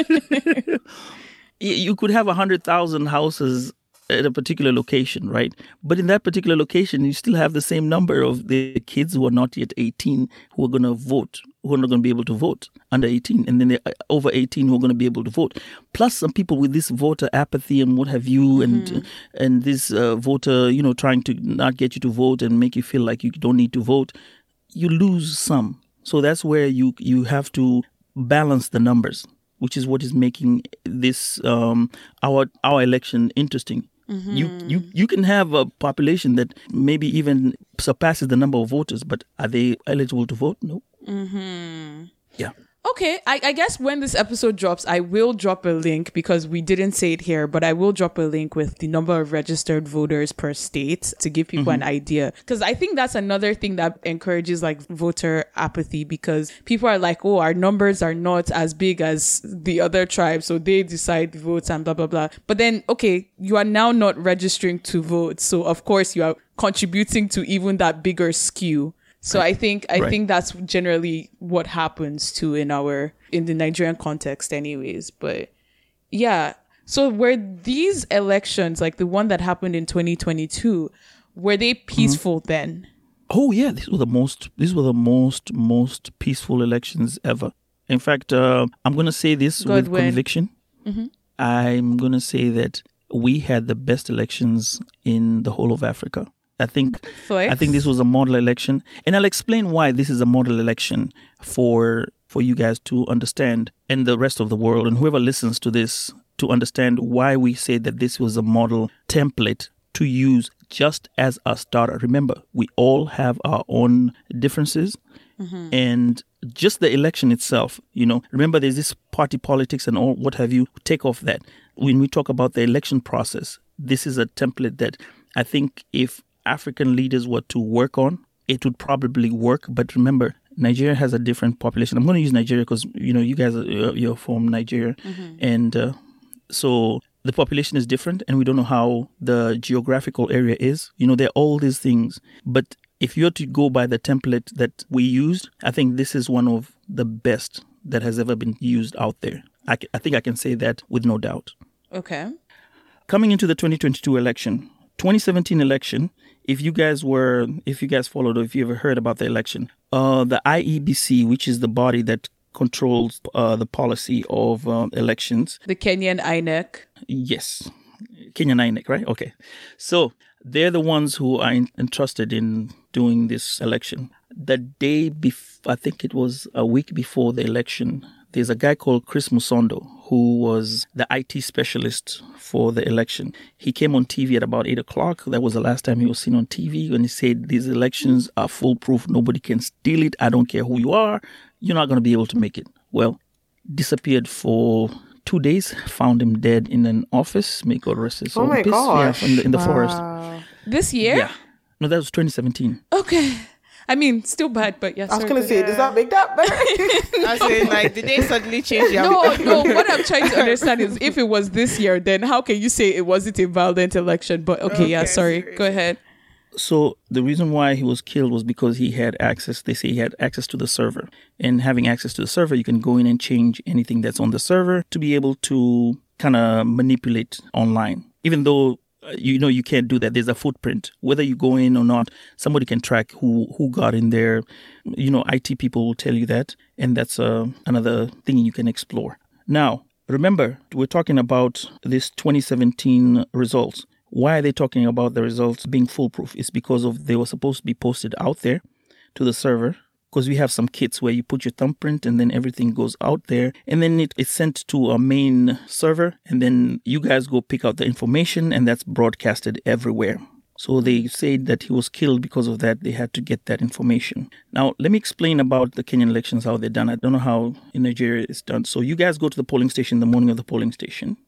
You could have one hundred thousand houses at a particular location, right? But in that particular location, you still have the same number of the kids who are not yet eighteen who are going to vote, who are not going to be able to vote under eighteen. And then they're over eighteen who are going to be able to vote. Plus some people with this voter apathy and what have you, and mm-hmm. and this uh, voter, you know, trying to not get you to vote and make you feel like you don't need to vote. You lose some. So that's where you you have to balance the numbers, which is what is making this um, our our election interesting. Mm-hmm. You you you can have a population that maybe even surpasses the number of voters, but are they eligible to vote? No. Mm-hmm. Yeah. Okay, I, I guess when this episode drops, I will drop a link because we didn't say it here, but I will drop a link with the number of registered voters per state to give people mm-hmm. an idea. Because I think that's another thing that encourages like voter apathy, because people are like, oh, our numbers are not as big as the other tribes, so they decide votes and blah, blah, blah. But then, okay, you are now not registering to vote. So of course you are contributing to even that bigger skew. So right. I think I right. think that's generally what happens too in our in the Nigerian context anyways. But yeah. So were these elections, like the one that happened in twenty twenty-two, were they peaceful mm-hmm. then? Oh yeah, these were the most these were the most most peaceful elections ever. In fact, uh, I'm going to say this God, with when? conviction. Mm-hmm. I'm going to say that we had the best elections in the whole of Africa. I think Flex. I think this was a model election, and I'll explain why this is a model election for for you guys to understand, and the rest of the world, and whoever listens to this to understand why we say that this was a model template to use just as a starter. Remember, we all have our own differences, mm-hmm. and just the election itself, you know, remember there's this party politics and all what have you. Take off that. When we talk about the election process, this is a template that I think if African leaders were to work on, it would probably work. But remember, Nigeria has a different population. I'm going to use Nigeria because, you know, you guys are you're from Nigeria. Mm-hmm. And uh, so the population is different and we don't know how the geographical area is. You know, there are all these things. But if you're to go by the template that we used, I think this is one of the best that has ever been used out there. I, I think I can say that with no doubt. Okay. Coming into the twenty twenty-two election, twenty seventeen election, if you guys were, if you guys followed or if you ever heard about the election, uh, the I E B C, which is the body that controls uh, the policy of uh, elections. The Kenyan I N E C. Yes. Kenyan I N E C, right? Okay. So they're the ones who are in, entrusted in doing this election. The day before, I think it was a week before the election, there's a guy called Chris Musondo, who was the I T specialist for the election. He came on T V at about eight o'clock. That was the last time he was seen on T V. And he said, these elections are foolproof. Nobody can steal it. I don't care who you are. You're not going to be able to make it. Well, disappeared for two days. Found him dead in an office. May God rest his soul. Oh my Piss, gosh. Yeah, in the, in the wow. forest. This year? Yeah. No, that was twenty seventeen. Okay. I mean, still bad, but yes. I was going to say, does that make that better? I said, like, did they suddenly change their No, no. What I'm trying to understand is if it was this year, then how can you say it wasn't a violent election? But okay, okay yeah, sorry. sorry. Go ahead. So the reason why he was killed was because he had access. They say he had access to the server. And having access to the server, you can go in and change anything that's on the server to be able to kind of manipulate online. Even though you know you can't do that. There's a footprint. Whether you go in or not, somebody can track who, who got in there. You know, I T people will tell you that. And that's uh, another thing you can explore. Now, remember, we're talking about this twenty seventeen results. Why are they talking about the results being foolproof? It's because of they were supposed to be posted out there to the server. Because we have some kits where you put your thumbprint and then everything goes out there. And then it, it's sent to a main server. And then you guys go pick out the information and that's broadcasted everywhere. So they said that he was killed because of that. They had to get that information. Now, let me explain about the Kenyan elections, how they're done. I don't know how in Nigeria it's done. So you guys go to the polling station the morning of the polling station.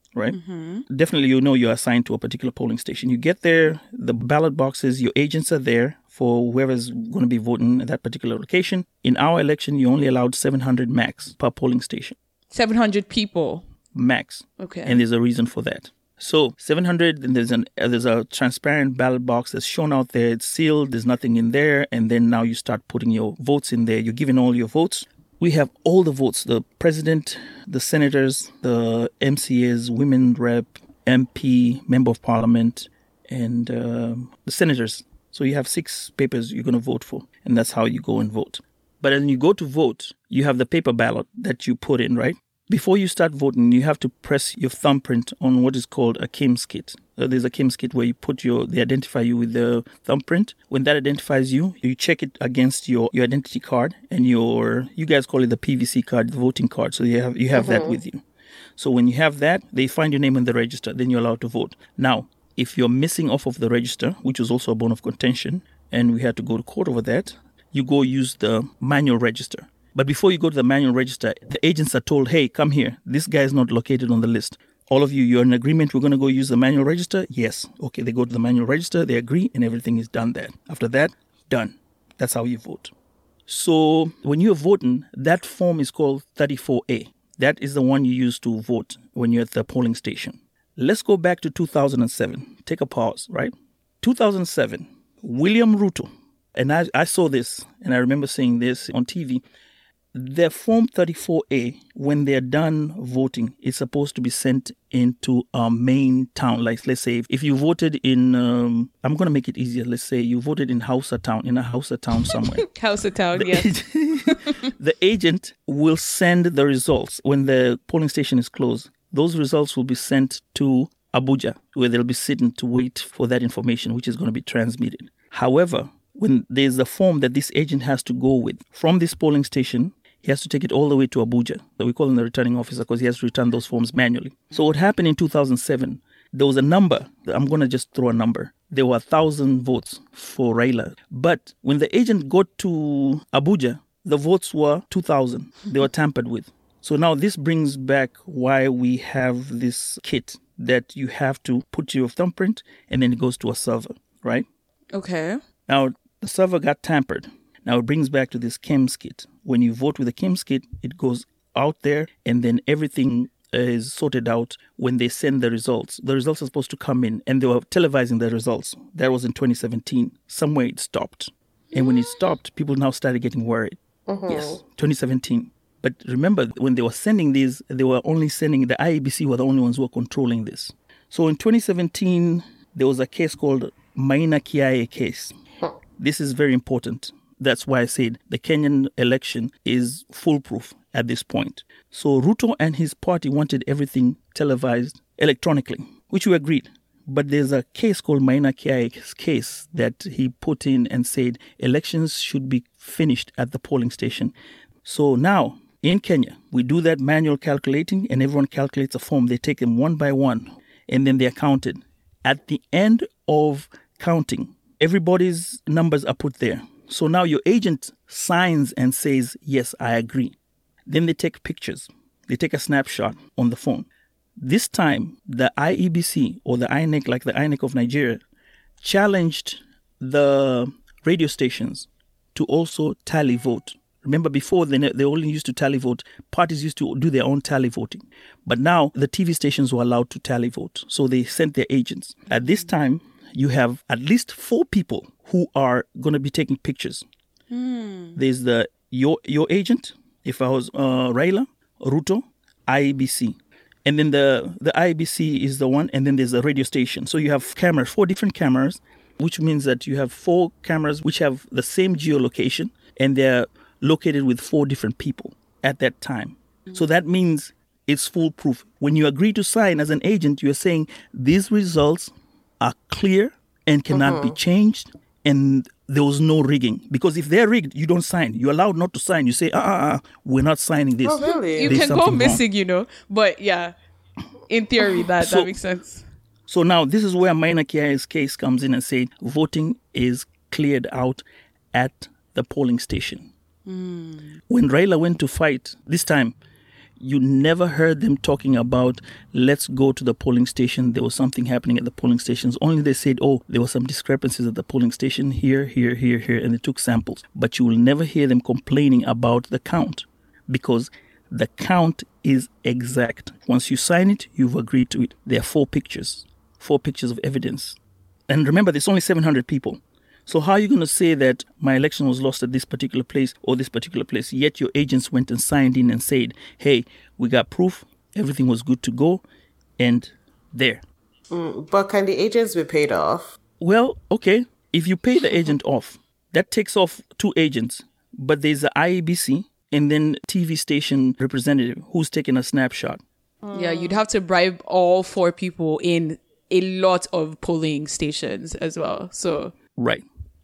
right? Mm-hmm. Definitely, you know you're assigned to a particular polling station. You get there, the ballot boxes, your agents are there for whoever's going to be voting at that particular location. In our election, you only allowed seven hundred max per polling station. seven hundred people. Max. Okay. And there's a reason for that. So seven hundred, and there's an uh, there's a transparent ballot box that's shown out there. It's sealed. There's nothing in there. And then now you start putting your votes in there. You're giving all your votes. We have all the votes: the president, the senators, the M C As, women rep, M P, member of parliament, and uh, the senators. So you have six papers you're going to vote for, and that's how you go and vote. But when you go to vote, you have the paper ballot that you put in, right? Before you start voting, you have to press your thumbprint on what is called a K I M S kit. Uh, there's a K I M S kit where you put your, they identify you with the thumbprint. When that identifies you, you check it against your, your identity card and your, you guys call it the P V C card, the voting card. So you have, you have mm-hmm. that with you. So when you have that, they find your name in the register, then you're allowed to vote. Now, if you're missing off of the register, which was also a bone of contention, and we had to go to court over that, you go use the manual register. But before you go to the manual register, the agents are told, hey, come here. This guy is not located on the list. All of you, you're in agreement. We're going to go use the manual register. Yes. Okay, they go to the manual register. They agree and everything is done there. After that, done. That's how you vote. So when you're voting, that form is called thirty-four A. That is the one you use to vote when you're at the polling station. Let's go back to two thousand seven. Take a pause, right? two thousand seven, William Ruto. And I, I saw this, and I remember seeing this on T V. The Form thirty-four A, when they're done voting, is supposed to be sent into a main town. Like, let's say, if, if you voted in, um, I'm going to make it easier. Let's say you voted in Hausa town, in a Hausa town somewhere. Hausa town, the yes. Agent, the agent will send the results when the polling station is closed. Those results will be sent to Abuja, where they'll be sitting to wait for that information, which is going to be transmitted. However, when there's a form that this agent has to go with from this polling station, he has to take it all the way to Abuja. So we call him the returning officer because he has to return those forms manually. So what happened in two thousand seven, there was a number. I'm going to just throw a number. There were one thousand votes for Raila. But when the agent got to Abuja, the votes were two thousand. They were tampered with. So now this brings back why we have this kit that you have to put your thumbprint and then it goes to a server, right? Okay. Now, the server got tampered. Now, it brings back to this K I M S kit. When you vote with the K I M S kit, it goes out there and then everything is sorted out when they send the results. The results are supposed to come in and they were televising the results. That was in twenty seventeen. Somewhere it stopped. And when it stopped, people now started getting worried. Mm-hmm. Yes, twenty seventeen. But remember, when they were sending these, they were only sending, the I E B C were the only ones who were controlling this. So in twenty seventeen, there was a case called Maina Kiaye case. This is very important. That's why I said the Kenyan election is foolproof at this point. So Ruto and his party wanted everything televised electronically, which we agreed. But there's a case called Maina Kiaye's case that he put in and said elections should be finished at the polling station. So now in Kenya, we do that manual calculating and everyone calculates a form. They take them one by one and then they're counted. At the end of counting, everybody's numbers are put there. So now your agent signs and says, yes, I agree. Then they take pictures. They take a snapshot on the phone. This time, the I E B C or the I N E C, like the I N E C of Nigeria, challenged the radio stations to also tally vote. Remember before, they, they only used to tally vote. Parties used to do their own tally voting. But now the T V stations were allowed to tally vote. So they sent their agents. At this time, you have at least four people who are going to be taking pictures. Mm. There's the your your agent, if I was uh, Raila, Ruto, I E B C. And then the, the I E B C is the one, and then there's a radio station. So you have cameras, four different cameras, which means that you have four cameras which have the same geolocation, and they're located with four different people at that time. Mm. So that means it's foolproof. When you agree to sign as an agent, you're saying these results are clear and cannot uh-huh. be changed, and there was no rigging. Because if they're rigged, you don't sign. You're allowed not to sign. You say, ah, ah, ah we're not signing this. Oh, really? You There's can go missing, wrong. you know. But yeah, in theory, that, so, that makes sense. So now this is where Maina Kiaye's case comes in and say voting is cleared out at the polling station. Mm. When Raila went to fight, this time, you never heard them talking about, let's go to the polling station. There was something happening at the polling stations. Only they said, oh, there were some discrepancies at the polling station here, here, here, here, and they took samples. But you will never hear them complaining about the count, because the count is exact. Once you sign it, you've agreed to it. There are four pictures, four pictures of evidence. And remember, there's only seven hundred people. So how are you going to say that my election was lost at this particular place or this particular place, yet your agents went and signed in and said, hey, we got proof, everything was good to go, and there. Mm, but can the agents be paid off? Well, okay, if you pay the agent off, that takes off two agents, but there's the I E B C and then T V station representative who's taking a snapshot. Yeah, you'd have to bribe all four people in a lot of polling stations as well. So right.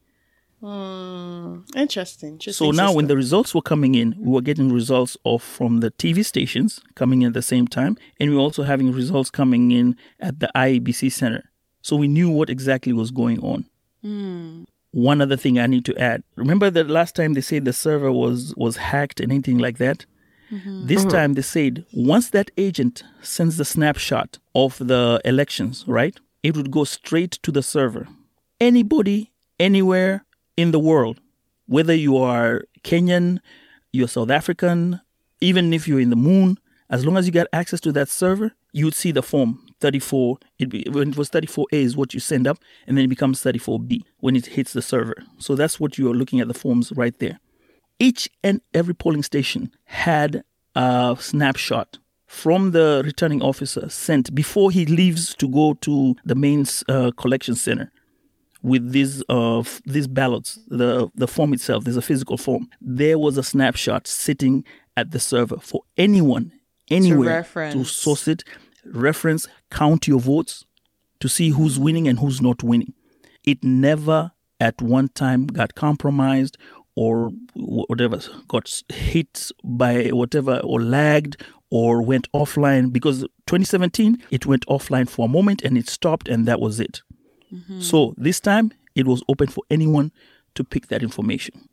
Mm, interesting. interesting. So now system. when the results were coming in, we were getting results of from the T V stations coming in at the same time. And we were also having results coming in at the I E B C center. So we knew what exactly was going on. Mm. One other thing I need to add. Remember that last time they said the server was, was hacked and anything like that? Mm-hmm. This mm-hmm. time they said once that agent sends the snapshot of the elections, right, it would go straight to the server. Anybody, anywhere in the world, whether you are Kenyan, you're South African, even if you're in the moon, as long as you get access to that server, you would see the form thirty-four. It be, when it was thirty-four A is what you send up, and then it becomes thirty-four B when it hits the server. So that's what you are looking at, the forms right there. Each and every polling station had a snapshot from the returning officer sent before he leaves to go to the main uh, collection center with these uh, f- these ballots, the, the form itself. There's a physical form. There was a snapshot sitting at the server for anyone, anywhere to, to source it, reference, count your votes to see who's winning and who's not winning. It never at one time got compromised or whatever, got hit by whatever, or lagged or went offline, because twenty seventeen, it went offline for a moment and it stopped and that was it. Mm-hmm. So this time it was open for anyone to pick that information.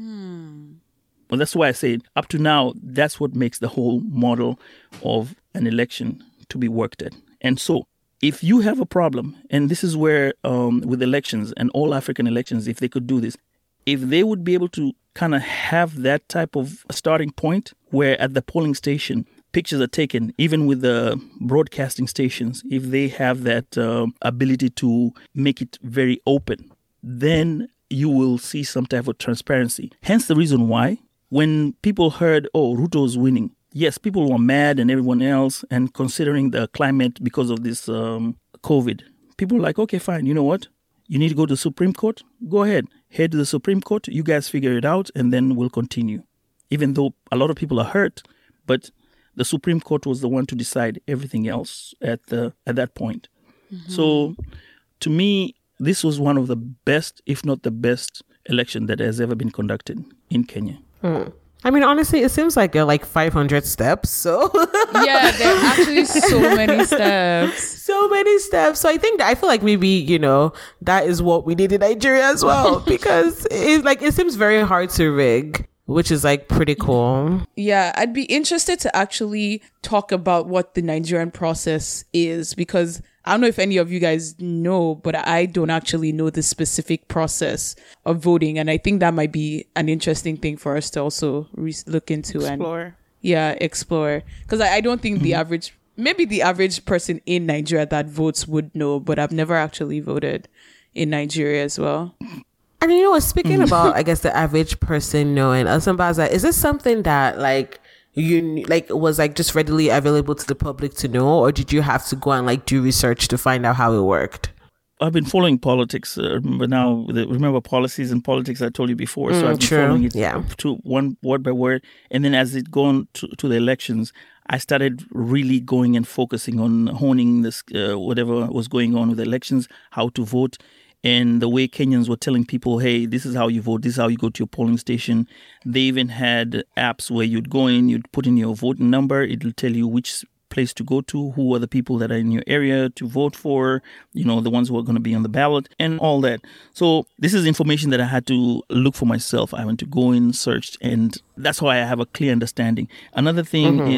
Hmm. Well, that's why I said up to now, that's what makes the whole model of an election to be worked at. And so if you have a problem, and this is where um, with elections and all African elections, if they could do this, if they would be able to kind of have that type of starting point where at the polling station, pictures are taken, even with the broadcasting stations, if they have that uh, ability to make it very open, then you will see some type of transparency. Hence the reason why when people heard, oh, Ruto's winning, yes, people were mad and everyone else, and considering the climate because of this um, COVID, people were like, okay, fine, you know what? You need to go to the Supreme Court? Go ahead. Head to the Supreme Court. You guys figure it out, and then we'll continue. Even though a lot of people are hurt, but the Supreme Court was the one to decide everything else at the at that point. Mm-hmm. So, to me, this was one of the best, if not the best, election that has ever been conducted in Kenya. Hmm. I mean, honestly, it seems like there are like five hundred steps. So yeah, there are actually so many steps. So many steps. So I think that I feel like maybe, you know, that is what we need in Nigeria as well, because it's like, it seems very hard to rig, which is like pretty cool. Yeah, I'd be interested to actually talk about what the Nigerian process is, because I don't know if any of you guys know, but I don't actually know the specific process of voting. And I think that might be an interesting thing for us to also re- look into. Explore. And yeah, explore. Because I, I don't think mm-hmm. the average, maybe the average person in Nigeria that votes would know, but I've never actually voted in Nigeria as well. And you know what, speaking about, I guess, the average person knowing, Asambaza, is this something that like you like was like just readily available to the public to know, or did you have to go and like do research to find out how it worked? I've been following politics. Uh, remember now, the, remember policies and politics I told you before. So mm, I've been true. following it yeah. to one word by word. And then as it gone to, to the elections, I started really going and focusing on honing this, uh, whatever was going on with the elections, how to vote. And the way Kenyans were telling people, hey, this is how you vote, this is how you go to your polling station. They even had apps where you'd go in, you'd put in your voting number, it'll tell you which place to go to, who are the people that are in your area to vote for, you know, the ones who are going to be on the ballot and all that. So this is information that I had to look for myself. I went to go in, searched, and that's why I have a clear understanding. Another thing mm-hmm. is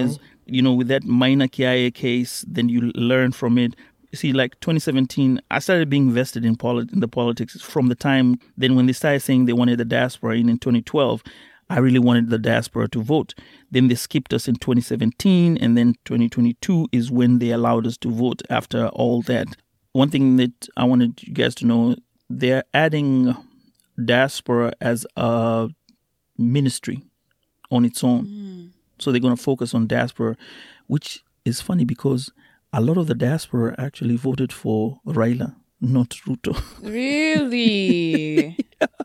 you know, with that Maina Kiaye case, then you learn from it. See, like twenty seventeen, I started being invested in, polit- in the politics from the time then when they started saying they wanted the diaspora in in twenty twelve. I really wanted the diaspora to vote. Then they skipped us in twenty seventeen, and then twenty twenty-two is when they allowed us to vote after all that. One thing that I wanted you guys to know, they're adding diaspora as a ministry on its own. Mm. So they're going to focus on diaspora, which is funny because a lot of the diaspora actually voted for Raila, not Ruto. Really?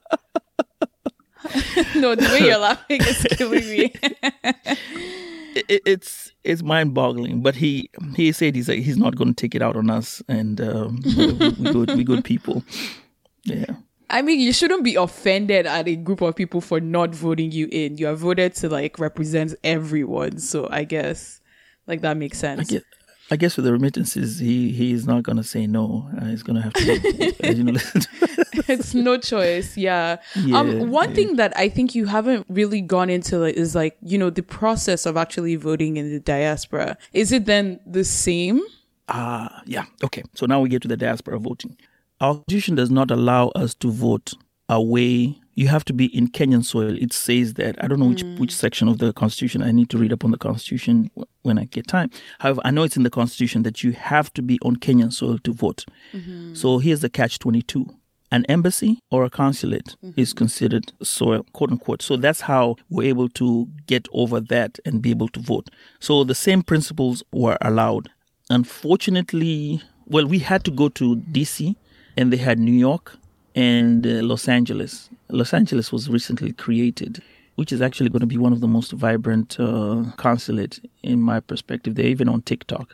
No, the way you're laughing is killing me. it, it's it's mind-boggling, but he he said he's like, he's not going to take it out on us, and um, we, we good we good people. Yeah. I mean, you shouldn't be offended at a group of people for not voting you in. You are voted to like represent everyone, so I guess like that makes sense. I guess, I guess with the remittances, he he is not going to say no. Uh, he's going to have to, uh, you know. It's no choice. Yeah. yeah um. One yeah. thing that I think you haven't really gone into like, is like, you know, the process of actually voting in the diaspora. Is it then the same? Ah, uh, yeah. Okay. So now we get to the diaspora voting. Our constitution does not allow us to vote away. You have to be in Kenyan soil. It says that. I don't know which, mm. which section of the constitution. I need to read up on the constitution when I get time. However, I know it's in the constitution that you have to be on Kenyan soil to vote. Mm-hmm. So here's the catch twenty-two. An embassy or a consulate mm-hmm. is considered soil, quote unquote. So that's how we're able to get over that and be able to vote. So the same principles were allowed. Unfortunately, well, we had to go to D C, and they had New York and uh, Los Angeles. Los Angeles was recently created, which is actually going to be one of the most vibrant uh, consulate in my perspective. They're even on TikTok.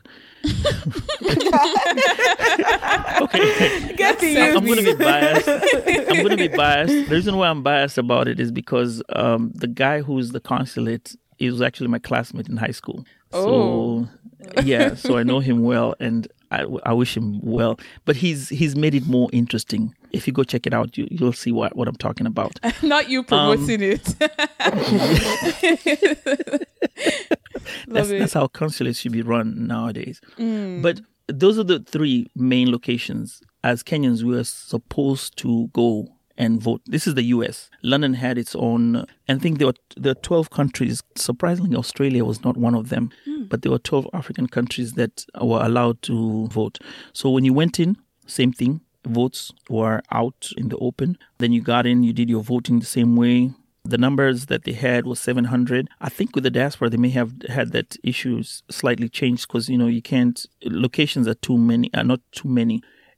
Okay, I'm, I'm going to be biased. I'm going to be biased. The reason why I'm biased about it is because um, the guy who's the consulate is actually my classmate in high school. Oh. So, yeah, so I know him well, and I, I wish him well. But he's he's made it more interesting. If you go check it out, you, you'll see what, what I'm talking about. Not you promoting um, it. that's, it. that's how consulates should be run nowadays. Mm. But those are the three main locations. As Kenyans, we are supposed to go and vote. This is the U S. London had its own, and I think there were, there were twelve countries. Surprisingly, Australia was not one of them, mm. but there were twelve African countries that were allowed to vote. So when you went in, same thing. Votes were out in the open. Then you got in, you did your voting the same way. The numbers that they had was seven hundred. I think with the diaspora, they may have had that issues slightly changed because, you know, you can't, locations are too many, are not too many.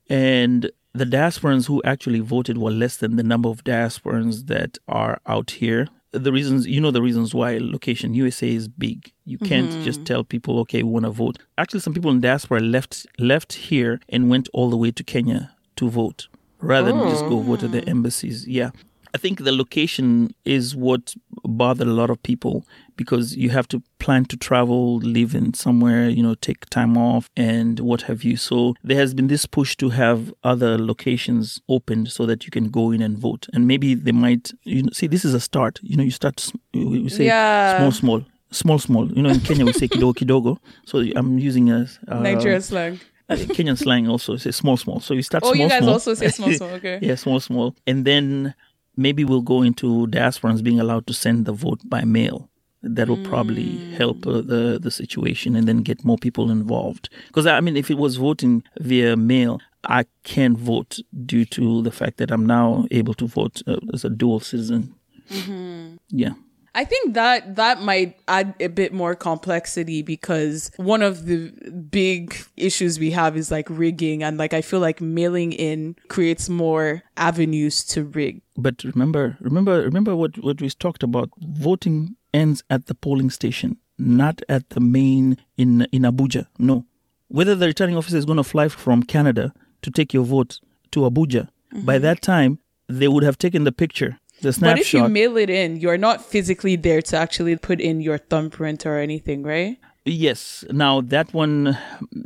And the diasporans who actually voted were less than the number of diasporans that are out here. The reasons, you know, the reasons why location U S A is big. You can't mm-hmm. just tell people, okay, we want to vote. Actually, some people in diaspora left left here and went all the way to Kenya to vote rather oh. than just go vote at the embassies. Yeah. I think the location is what bothered a lot of people because you have to plan to travel, live in somewhere, you know, take time off and what have you. So there has been this push to have other locations opened so that you can go in and vote. And maybe they might, you know, see, this is a start. You know, you start, we say yeah. small, small, small, small. You know, in Kenya we say kidogo, kidogo. So I'm using a... Uh, Nigerian slang. Kenyan slang also say small, small. So you start oh, small, you guys small. also say small, small, okay. Yeah, small, small. And then maybe we'll go into diasporans being allowed to send the vote by mail. That will mm. probably help uh, the, the situation and then get more people involved. Because, I mean, if it was voting via mail, I can't vote due to the fact that I'm now able to vote uh, as a dual citizen. Mm-hmm. Yeah. I think that that might add a bit more complexity because one of the big issues we have is like rigging, and like I feel like mailing in creates more avenues to rig. But remember, remember, remember what, what we talked about. Voting ends at the polling station, not at the main in in Abuja. No, whether the returning officer is going to fly from Canada to take your vote to Abuja, mm-hmm. by that time they would have taken the picture. The snapshot. But if you mail it in, you're not physically there to actually put in your thumbprint or anything, right? Yes. Now, that one,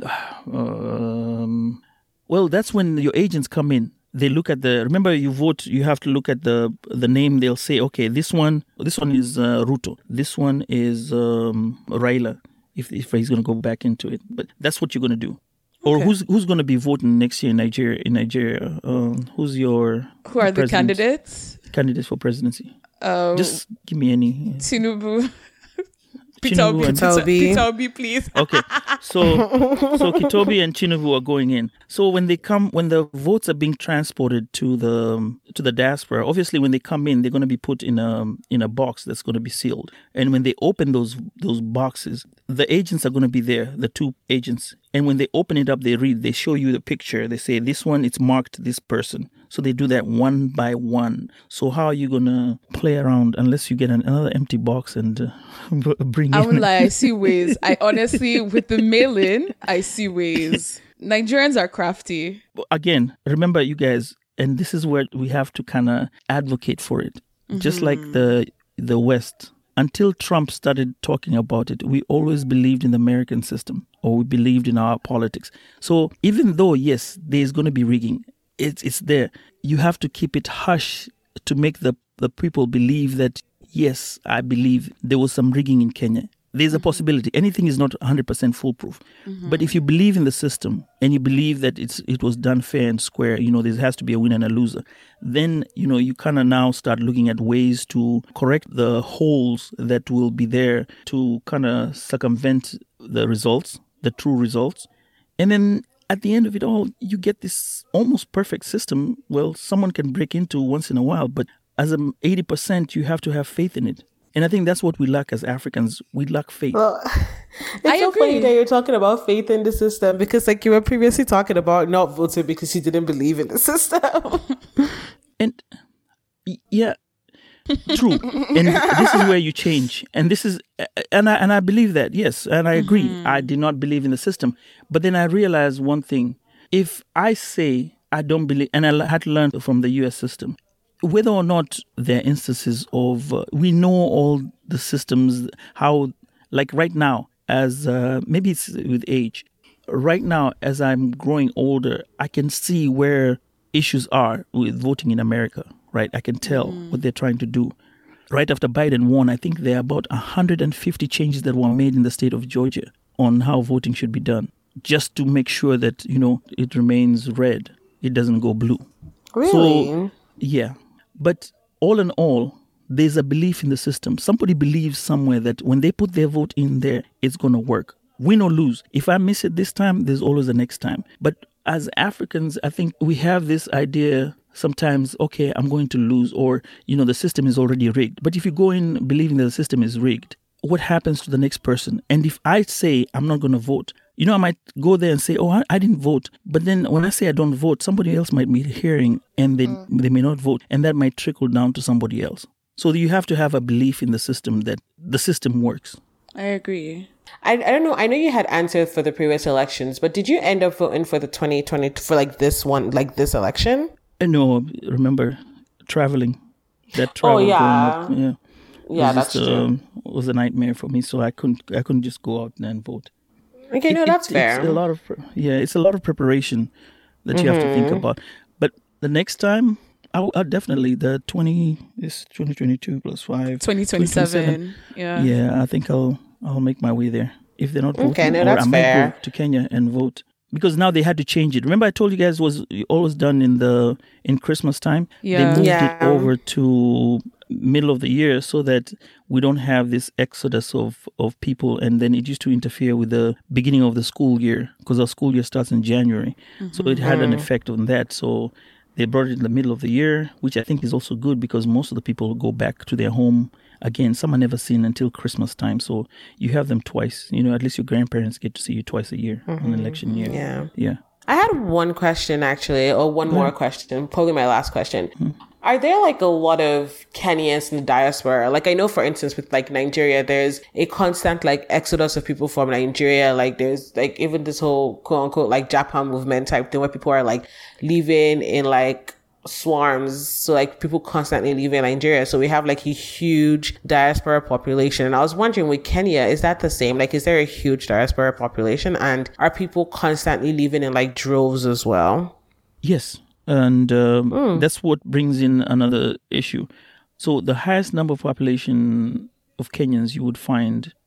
um, well, that's when your agents come in. They look at the, remember you vote, you have to look at the the name. They'll say, okay, this one, this one is uh, Ruto. This one is um, Raila. if if he's going to go back into it. But that's what you're going to do. Or Okay. who's who's going to be voting next year in Nigeria? In Nigeria, um, who's your Who are the president- candidates? candidates for presidency? Uh, Just give me any. Tinubu. Peter Tinubu Obi, and- Peter, Obi. Peter Obi, please. Okay, so so Kitobi and Tinubu are going in. So when they come, when the votes are being transported to the to the diaspora, obviously when they come in, they're going to be put in a in a box that's going to be sealed. And when they open those those boxes, the agents are going to be there, the two agents. And when they open it up, they read, they show you the picture. They say this one, it's marked this person. So they do that one by one. So how are you going to play around unless you get an, another empty box and uh, bring I in? won't lie, I see ways. I honestly, with the mail-in, I see ways. Nigerians are crafty. Again, remember you guys, and this is where we have to kind of advocate for it. Just like the the West. Until Trump started talking about it, we always believed in the American system, or we believed in our politics. So even though, yes, there's going to be rigging, it's it's there. You have to keep it hush to make the, the people believe that, yes, I believe there was some rigging in Kenya. There's a possibility. Anything is not one hundred percent foolproof. But if you believe in the system and you believe that it's it was done fair and square, you know, there has to be a winner and a loser, then, you know, you kind of now start looking at ways to correct the holes that will be there to kind of circumvent the results, the true results. And then at the end of it all, you get this almost perfect system. Well, someone can break into once in a while, but as an eighty percent, you have to have faith in it. And I think that's what we lack as Africans. We lack faith. Well, it's I so agree. funny that you're talking about faith in the system because, like, you were previously talking about not voting because you didn't believe in the system. And y- yeah, true. And this is where you change. And this is, and I and I believe that, yes, and I agree. I did not believe in the system, but then I realized one thing: if I say I don't believe, and I had to learn from the U S system, whether or not there are instances of, uh, we know all the systems, how, like right now, as uh, maybe it's with age, right now, as I'm growing older, I can see where issues are with voting in America, right? I can tell what they're trying to do. Right after Biden won, I think there are about one hundred fifty changes that were made in the state of Georgia on how voting should be done, just to make sure that, you know, it remains red. It doesn't go blue. Really? So, yeah. But all in all, there's a belief in the system. Somebody believes somewhere that when they put their vote in there, it's going to work. Win or lose. If I miss it this time, there's always the next time. But as Africans, I think we have this idea sometimes, okay, I'm going to lose, or, you know, the system is already rigged. But if you go in believing that the system is rigged, what happens to the next person? And if I say I'm not going to vote, you know, I might go there and say, oh, I, I didn't vote. But then when I say I don't vote, somebody else might be hearing and they, mm. they may not vote. And that might trickle down to somebody else. So you have to have a belief in the system that the system works. I agree. I, I don't know. I know you had answered for the previous elections, but did you end up voting for the twenty twenty, for like this one, like this election? And no, remember traveling. That travel. Oh, yeah. Up, yeah. Yeah, was that's just, true. Um, was a nightmare for me. So I couldn't, I couldn't just go out and vote. Okay, It- no, that's it's, fair. It's a lot of, yeah, it's a lot of preparation that you have to think about. But the next time, I'll, I'll definitely, the twenty, is twenty twenty-two plus five. twenty twenty-seven. Yeah. Yeah, I think I'll, I'll make my way there. If they're not voting, Okay, no, or that's I might fair. go to Kenya and vote. Because now they had to change it. Remember I told you guys it was always done in the, in Christmas time? Yeah. They moved Yeah. it over to middle of the year so that we don't have this exodus of, of people, and then it used to interfere with the beginning of the school year because our school year starts in January. So it had an effect on that. So they brought it in the middle of the year, which I think is also good because most of the people go back to their home again. Some are never seen until Christmas time. So you have them twice. You know, at least your grandparents get to see you twice a year on election year. Yeah. Yeah. I had one question actually, or one more question, probably my last question. Are there like a lot of Kenyans in the diaspora? Like I know, for instance, with like Nigeria, there's a constant like exodus of people from Nigeria. Like there's like even this whole quote unquote like Japan movement type thing where people are like leaving in like swarms. So like people constantly leaving Nigeria. So we have like a huge diaspora population. And I was wondering with Kenya, is that the same? Like, is there a huge diaspora population? And are people constantly leaving in like droves as well? Yes. And um, that's what brings in another issue. So the highest number of population of Kenyans you would find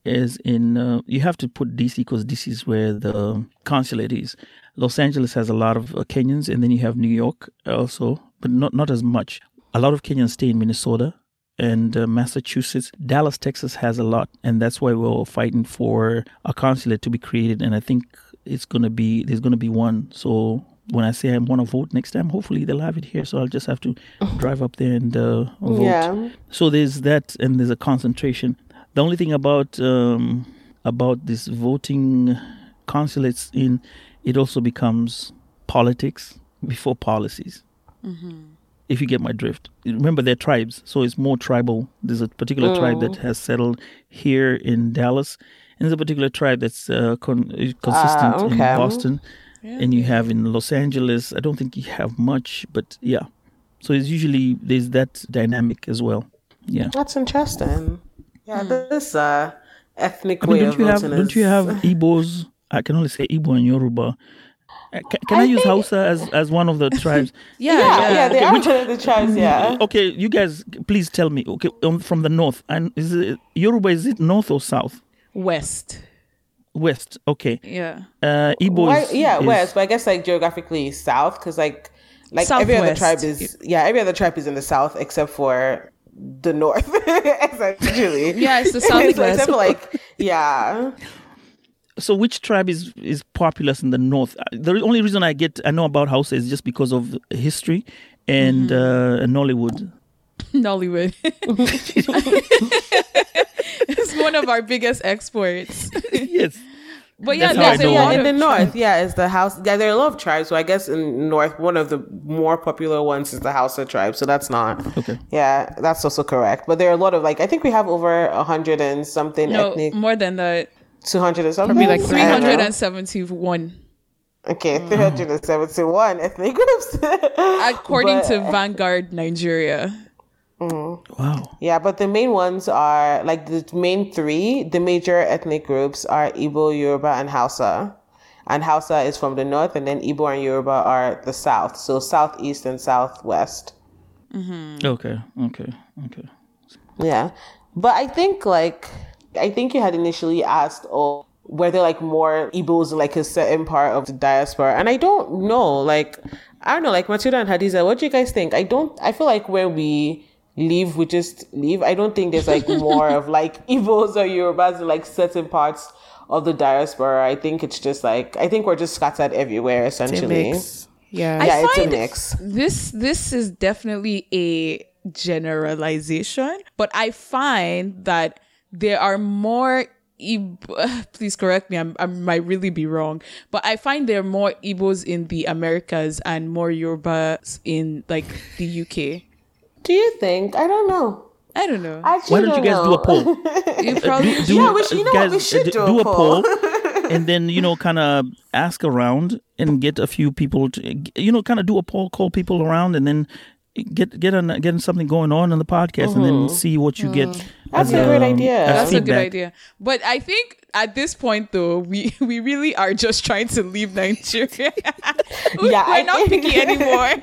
is in, uh, you have to put D C because D C is where the consulate is. Los Angeles has a lot of uh, Kenyans, and then you have New York also, but not, not as much. A lot of Kenyans stay in Minnesota and uh, Massachusetts. Dallas, Texas has a lot, and that's why we're all fighting for a consulate to be created. And I think it's going to be, there's going to be one. So when I say I want to vote next time, hopefully they'll have it here. So I'll just have to drive up there and uh, vote. Yeah. So there's that, and there's a concentration. The only thing about um, about this voting consulates in, it also becomes politics before policies. Mm-hmm. If you get my drift. Remember, they're tribes, so it's more tribal. There's a particular mm. tribe that has settled here in Dallas, and there's a particular tribe that's uh, con- consistent uh, okay. in Boston, yeah. and you have in Los Angeles. I don't think you have much, but yeah. So it's usually, there's that dynamic as well. Yeah. That's interesting. Yeah, mm. this uh, ethnic I mean, way don't of you have, voting Don't is... you have Igbos? I can only say Igbo and Yoruba. Uh, Can, can I, I use think... Hausa as, as one of the tribes? yeah, yeah, yeah, yeah, they okay, are which, one of the tribes, yeah. Okay, you guys, please tell me, okay, um, from the north, and is it, Yoruba, is it north or south? West. West, okay. Yeah. Uh, Igbo Why, is, Yeah, is, west, but I guess like geographically south, because like, like every other tribe is, yeah, every other tribe is in the south except for the north, essentially. Yeah, it's the southwest. So except for like, yeah. So which tribe is, is populous in the north? The only reason I get I know about Hausa is just because of history and mm-hmm. uh, Nollywood. Nollywood. It's one of our biggest exports. Yes. But yeah, yeah, there's a yeah lot in of the north, yeah, is the house. Yeah, there are a lot of tribes. So I guess in north, one of the more popular ones is the Hausa tribe. So that's not okay. Yeah, that's also correct. But there are a lot of like I think we have over a hundred and something no, ethnic. More than that. Two hundred or something. Probably like three hundred and seventy-one. Okay, three hundred and seventy-one ethnic groups. According but, to Vanguard Nigeria. Mm. Wow. Yeah, but the main ones are like the main three, the major ethnic groups are Igbo, Yoruba, and Hausa. And Hausa is from the north, and then Igbo and Yoruba are the south. So southeast and southwest. Mm-hmm. Okay, okay, okay. Yeah. But I think like, I think you had initially asked, oh, were there like more Igbos like a certain part of the diaspora? And I don't know, like, I don't know, like Matilda and Hadiza, what do you guys think? I don't, I feel like where we leave, we just leave. I don't think there's like more of like Igbos or Yorubas in like certain parts of the diaspora. I think it's just like, I think we're just scattered everywhere essentially. It's a mix. Yeah. Yeah, I it's a find mix. This, this is definitely a generalization, but I find that there are more Igbo, please correct me, I'm, I might really be wrong, but I find there are more Igbos in the Americas and more Yorubas in like the U K. Do you think? I don't know. I don't know. I Why don't, don't you guys know. do a poll? You probably do, do, yeah, we should, you know guys, what, we should do, do, a, do a poll. poll and then, you know, kind of ask around and get a few people to, you know, kind of do a poll, call people around and then get get on getting something going on in the podcast mm-hmm. and then see what you get. That's as, a great um, idea. That's feedback. a good idea. But I think at this point, though, we, we really are just trying to leave Nigeria. Yeah, We're I not think- picky anymore.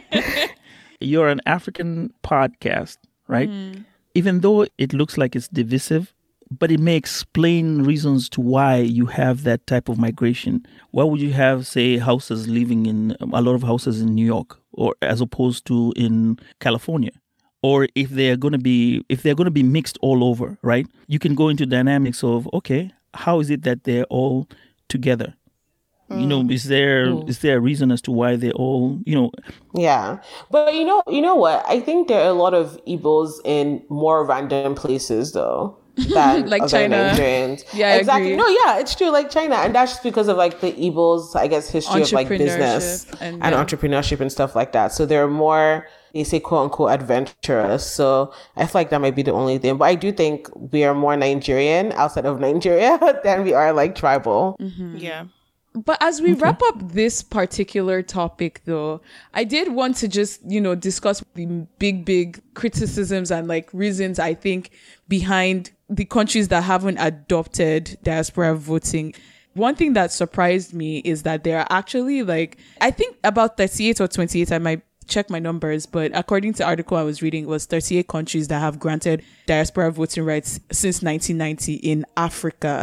You're an African podcast, right? Mm. Even though it looks like it's divisive, but it may explain reasons to why you have that type of migration. Why would you have, say, houses living in a lot of houses in New York, or as opposed to in California? Or if they're going to be if they're going to be mixed all over, right? You can go into dynamics of, okay, how is it that they're all together? You know, is there mm. is there a reason as to why they're all, you know? Yeah, but you know, you know what? I think there are a lot of Igbos in more random places, though, than like other China. Nigerians. Yeah, exactly. I agree. No, yeah, it's true. Like China, and that's just because of like the Igbos, I guess, history of like business and, and yeah. entrepreneurship and stuff like that. So they're more, they say, quote unquote, adventurous. So I feel like that might be the only thing. But I do think we are more Nigerian outside of Nigeria than we are like tribal. Mm-hmm. Yeah. But as we Okay. wrap up this particular topic, though, I did want to just, you know, discuss the big, big criticisms and like reasons I think behind the countries that haven't adopted diaspora voting. One thing that surprised me is that there are actually like, I think about thirty-eight or twenty-eight, I might check my numbers, but according to the article I was reading, it was thirty-eight countries that have granted diaspora voting rights since nineteen ninety in Africa.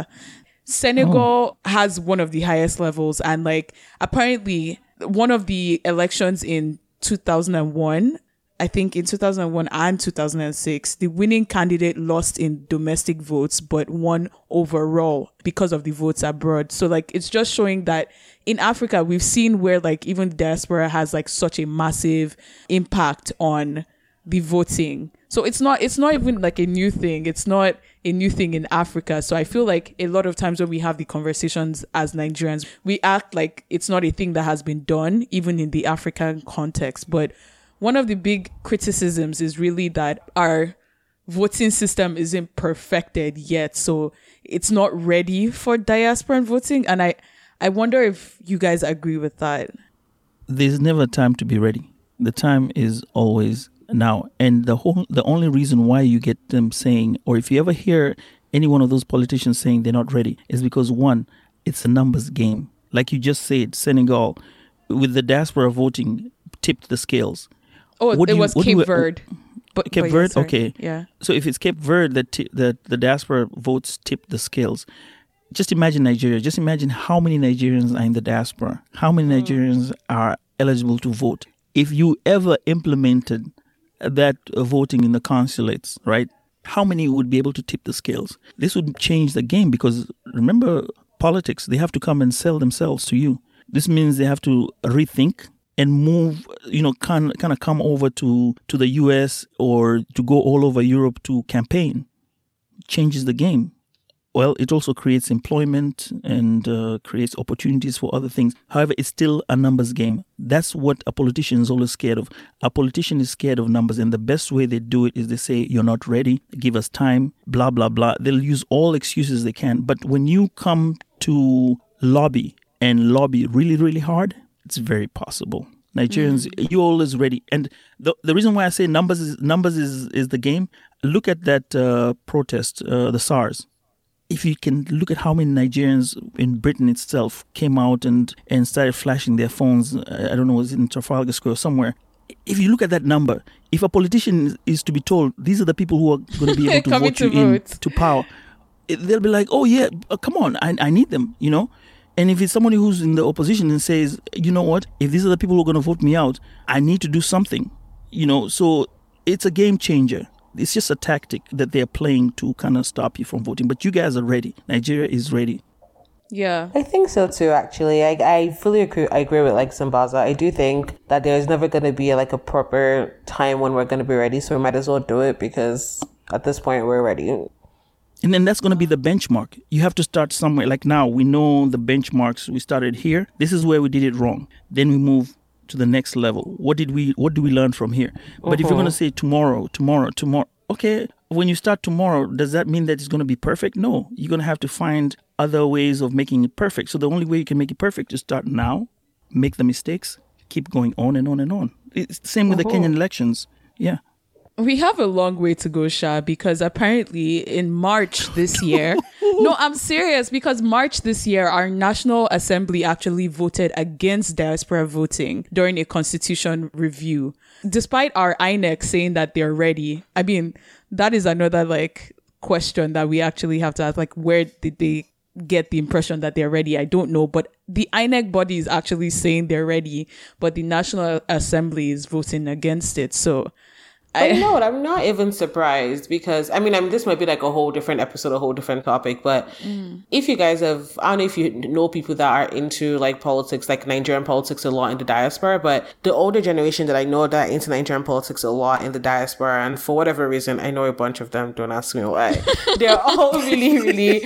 Senegal oh. has one of the highest levels, and like apparently one of the elections in two thousand one, I think in two thousand one and two thousand six, the winning candidate lost in domestic votes but won overall because of the votes abroad. So like it's just showing that in Africa we've seen where like even the diaspora has like such a massive impact on the voting. So it's not it's not even like a new thing. It's not a new thing in Africa. So I feel like a lot of times when we have the conversations as Nigerians, we act like it's not a thing that has been done, even in the African context. But one of the big criticisms is really that our voting system isn't perfected yet. So it's not ready for diasporan voting. And I, I wonder if you guys agree with that. There's never time to be ready. The time is always now. And the whole the only reason why you get them saying, or if you ever hear any one of those politicians saying they're not ready, is because one, it's a numbers game. Like you just said, Senegal, with the diaspora voting, tipped the scales. Oh, what it you, was Cape you, Verde. But, Cape but Verde, yeah, okay. Yeah. So if it's Cape Verde that t- the, the diaspora votes tip the scales, just imagine Nigeria. Just imagine how many Nigerians are in the diaspora. How many mm. Nigerians are eligible to vote. If you ever implemented that uh, voting in the consulates, right, how many would be able to tip the scales? This would change the game because, remember, politics, they have to come and sell themselves to you. This means they have to rethink and move, you know, kind kind of come over to, to the U S or to go all over Europe to campaign. Changes the game. Well, it also creates employment and uh, creates opportunities for other things. However, it's still a numbers game. That's what a politician is always scared of. A politician is scared of numbers, and the best way they do it is they say, you're not ready, give us time, blah, blah, blah. They'll use all excuses they can. But when you come to lobby and lobby really, really hard, it's very possible. Nigerians, mm. you're always ready. And the the reason why I say numbers is numbers is, is the game, look at that uh, protest, uh, the SARS. If you can look at how many Nigerians in Britain itself came out and, and started flashing their phones, I don't know, was it in Trafalgar Square or somewhere. If you look at that number, if a politician is to be told, these are the people who are going to be able to vote to you vote. in to power, it, they'll be like, oh yeah, uh, come on, I, I need them, you know. And if it's somebody who's in the opposition and says, you know what, if these are the people who are going to vote me out, I need to do something, you know. So it's a game changer. It's just a tactic that they're playing to kind of stop you from voting. But you guys are ready. Nigeria is ready. Yeah. I think so too, actually. I I fully agree, I agree with like Simbaza. I do think that there's never going to be like a proper time when we're going to be ready. So we might as well do it because at this point we're ready. And then that's going to be the benchmark. You have to start somewhere. Like now, we know the benchmarks. We started here. This is where we did it wrong. Then we move to the next level. What did we, what do we learn from here? But uh-huh. if you're going to say tomorrow, tomorrow, tomorrow, okay, when you start tomorrow, does that mean that it's going to be perfect? No, you're going to have to find other ways of making it perfect. So the only way you can make it perfect is start now, make the mistakes, keep going on and on and on. It's the same with uh-huh. the Kenyan elections. Yeah. We have a long way to go, Sha, because apparently in March this year, no, I'm serious, because March this year, our National Assembly actually voted against diaspora voting during a constitution review. Despite our I N E C saying that they're ready, I mean, that is another like question that we actually have to ask, like, where did they get the impression that they're ready? I don't know, but the I N E C body is actually saying they're ready, but the National Assembly is voting against it. So But you know what? I'm not even surprised because, I mean, I mean, this might be like a whole different episode, a whole different topic. But mm. if you guys have, I don't know if you know people that are into like politics, like Nigerian politics a lot in the diaspora, but the older generation that I know that are into Nigerian politics a lot in the diaspora, and for whatever reason, I know a bunch of them, don't ask me why. They're all really, really...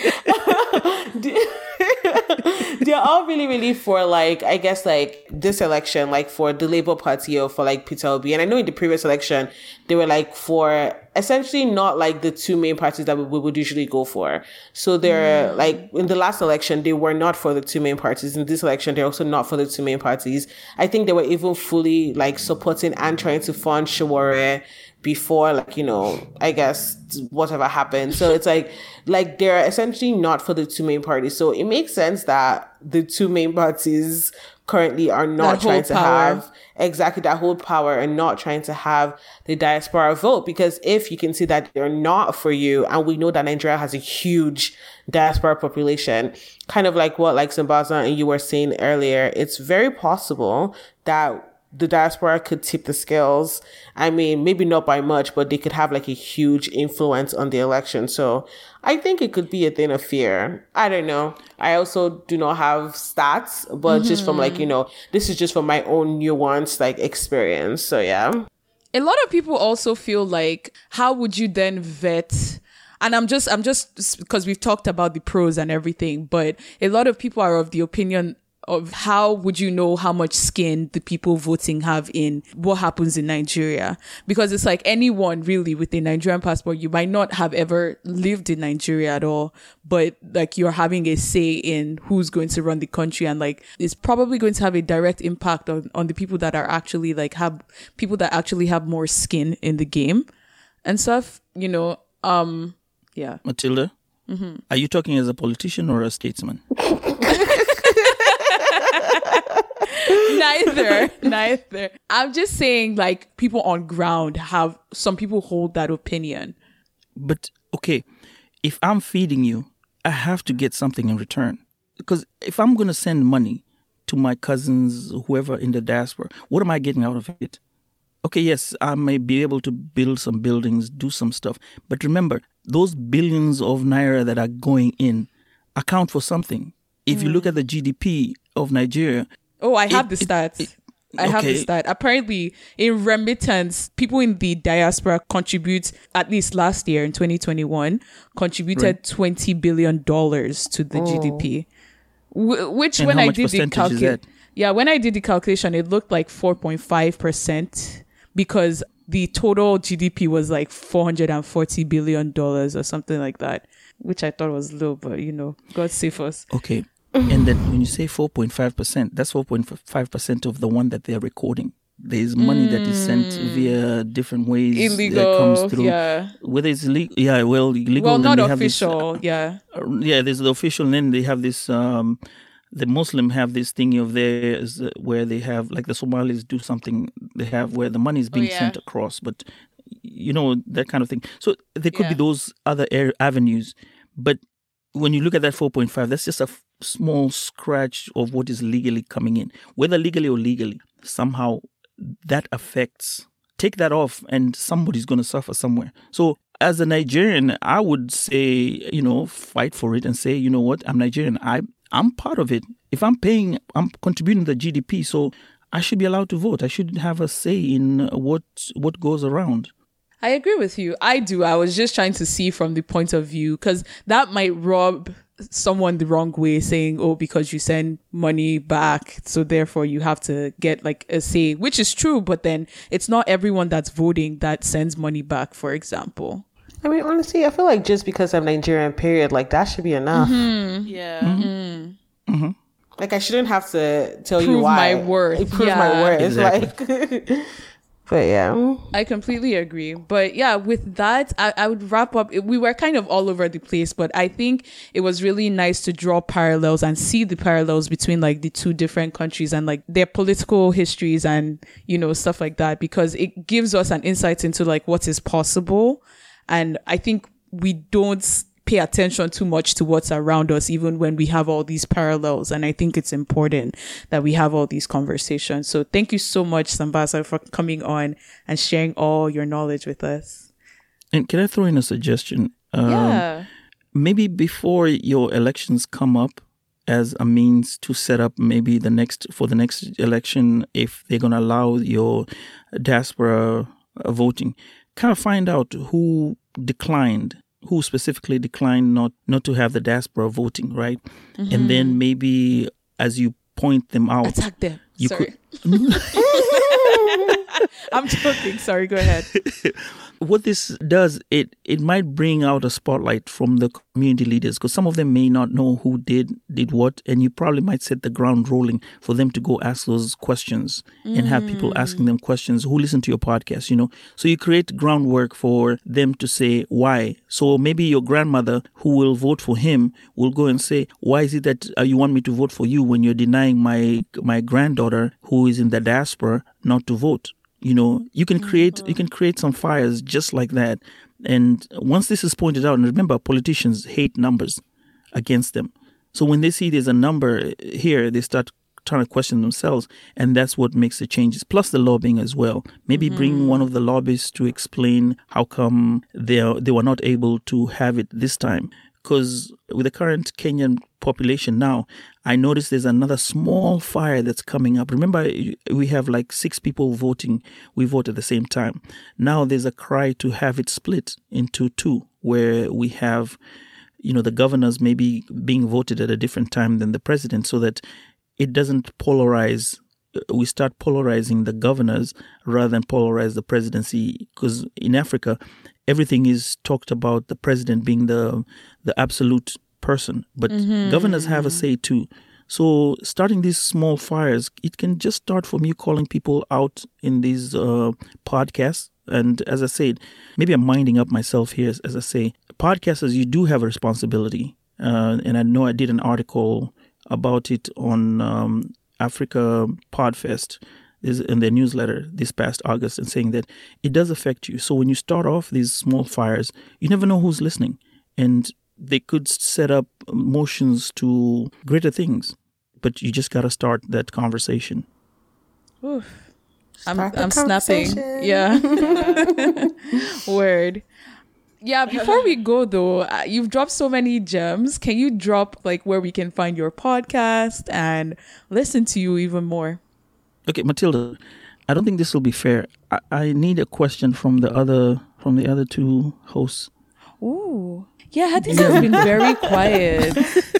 They're all really, really for like, I guess like this election, like for the Labour Party or for like Peter Obi. And I know in the previous election, they were like for essentially not like the two main parties that we, we would usually go for. So they're mm. like in the last election, they were not for the two main parties. In this election, they're also not for the two main parties. I think they were even fully like supporting and trying to fund Sowore before, like, you know, I guess whatever happened. So it's like, like they're essentially not for the two main parties. So it makes sense that the two main parties currently are not That trying whole to power. have exactly that whole power and not trying to have the diaspora vote. Because if you can see that they're not for you, and we know that Nigeria has a huge diaspora population, kind of like what like Sambaza and you were saying earlier, it's very possible that the diaspora could tip the scales. I mean, maybe not by much, but they could have like a huge influence on the election. So I think it could be a thing of fear. I don't know. I also do not have stats, but mm-hmm. just from like, you know, this is just from my own nuanced like experience. So yeah. A lot of people also feel like, how would you then vet? And I'm just, I'm just, because we've talked about the pros and everything, but a lot of people are of the opinion of how would you know how much skin the people voting have in what happens in Nigeria? Because it's like anyone really with a Nigerian passport, you might not have ever lived in Nigeria at all, but like you're having a say in who's going to run the country, and like it's probably going to have a direct impact on, on the people that are actually like have people that actually have more skin in the game and stuff, you know. Um, yeah. Matilda, mm-hmm. Are you talking as a politician or a statesman? Neither, neither. I'm just saying, like, people on ground have, some people hold that opinion. But, okay, if I'm feeding you, I have to get something in return. Because if I'm going to send money to my cousins, whoever in the diaspora, what am I getting out of it? Okay, yes, I may be able to build some buildings, do some stuff. But remember, those billions of naira that are going in account for something. If mm. you look at the G D P of Nigeria... Oh, I have it, the stats. It, it, I have okay. the stat. Apparently, in remittance, people in the diaspora contribute, at least last year in twenty twenty-one, contributed right. twenty billion dollars to the oh. G D P. W- which, and when how I much did the calculation, yeah, when I did the calculation, it looked like four point five percent because the total G D P was like four hundred forty billion dollars or something like that, which I thought was low, but you know, God save us. Okay. And then when you say four point five percent, that's four point five percent of the one that they're recording. There's money mm. that is sent via different ways. Illegal, that comes through. Yeah. Whether it's legal, yeah, well, illegal. Well, not then they official, have this, yeah. Uh, yeah, there's the official, and then they have this, um, the Muslim have this thingy of theirs uh, where they have, like the Somalis do something they have where the money is being oh, yeah. sent across, but, you know, that kind of thing. So there could yeah. be those other air avenues, but when you look at that four point five, that's just a f- small scratch of what is legally coming in. Whether legally or legally, somehow that affects, take that off and somebody's going to suffer somewhere. So as a Nigerian, I would say, you know, fight for it and say, you know what, I'm Nigerian. I, I'm part of it. If I'm paying, I'm contributing to the G D P. So I should be allowed to vote. I should have a say in what what goes around. I agree with you. I do. I was just trying to see from the point of view, because that might rub someone the wrong way, saying, oh, because you send money back, so therefore you have to get like a say, which is true. But then it's not everyone that's voting that sends money back, for example. I mean, honestly, I feel like just because I'm Nigerian, period, like that should be enough. Mm-hmm. Yeah. Mm-hmm. Mm-hmm. Like I shouldn't have to tell prove you why. my worth. Prove yeah. my worth. Exactly. Like... But yeah, I completely agree. But yeah, with that, I, I would wrap up. We were kind of all over the place, but I think it was really nice to draw parallels and see the parallels between like the two different countries and like their political histories and, you know, stuff like that, because it gives us an insight into like what is possible. And I think we don't pay attention too much to what's around us, even when we have all these parallels. And I think it's important that we have all these conversations. So thank you so much, Sambaza, for coming on and sharing all your knowledge with us. And can I throw in a suggestion? Um, yeah. Maybe before your elections come up as a means to set up maybe the next, for the next election, if they're going to allow your diaspora uh, voting, kind of find out who declined, who specifically declined not, not to have the diaspora voting, right? Mm-hmm. And then maybe as you point them out... Attack them. You Sorry. Could... I'm joking. Sorry, go ahead. what this does, it it might bring out a spotlight from the community leaders, because some of them may not know who did did what, and you probably might set the ground rolling for them to go ask those questions mm. and have people asking them questions who listen to your podcast, you know. So you create groundwork for them to say why. So maybe your grandmother who will vote for him will go and say, why is it that uh, you want me to vote for you when you're denying my my granddaughter who is in the diaspora not to vote? You know, you can create mm-hmm. you can create some fires just like that. And once this is pointed out, and remember, politicians hate numbers against them. So when they see there's a number here, they start trying to question themselves, and that's what makes the changes. Plus the lobbying as well. Maybe mm-hmm. bring one of the lobbyists to explain how come they are, they were not able to have it this time. Because with the current Kenyan population now, I noticed there's another small fire that's coming up. Remember, we have like six people voting. We vote at the same time. Now there's a cry to have it split into two, where we have, you know, the governors maybe being voted at a different time than the president, so that it doesn't polarize. We start polarizing the governors rather than polarize the presidency. Because in Africa, everything is talked about the president being the the absolute person, but mm-hmm. governors have a say too. So starting these small fires, it can just start from you calling people out in these uh, podcasts. And as I said, maybe I'm minding up myself here. As I say, podcasters, you do have a responsibility. Uh, and I know I did an article about it on um, Africa Podfest is in their newsletter this past August, and saying that it does affect you. So when you start off these small fires, you never know who's listening, and they could set up motions to greater things. But you just got to start that conversation. Oof. I'm I'm snapping. Yeah. Word. Yeah, before we go though, uh, you've dropped so many gems. Can you drop like where we can find your podcast and listen to you even more? Okay, Matilda, I don't think this will be fair. I, I need a question from the other from the other two hosts. Ooh. Yeah, Hadiza has been very quiet.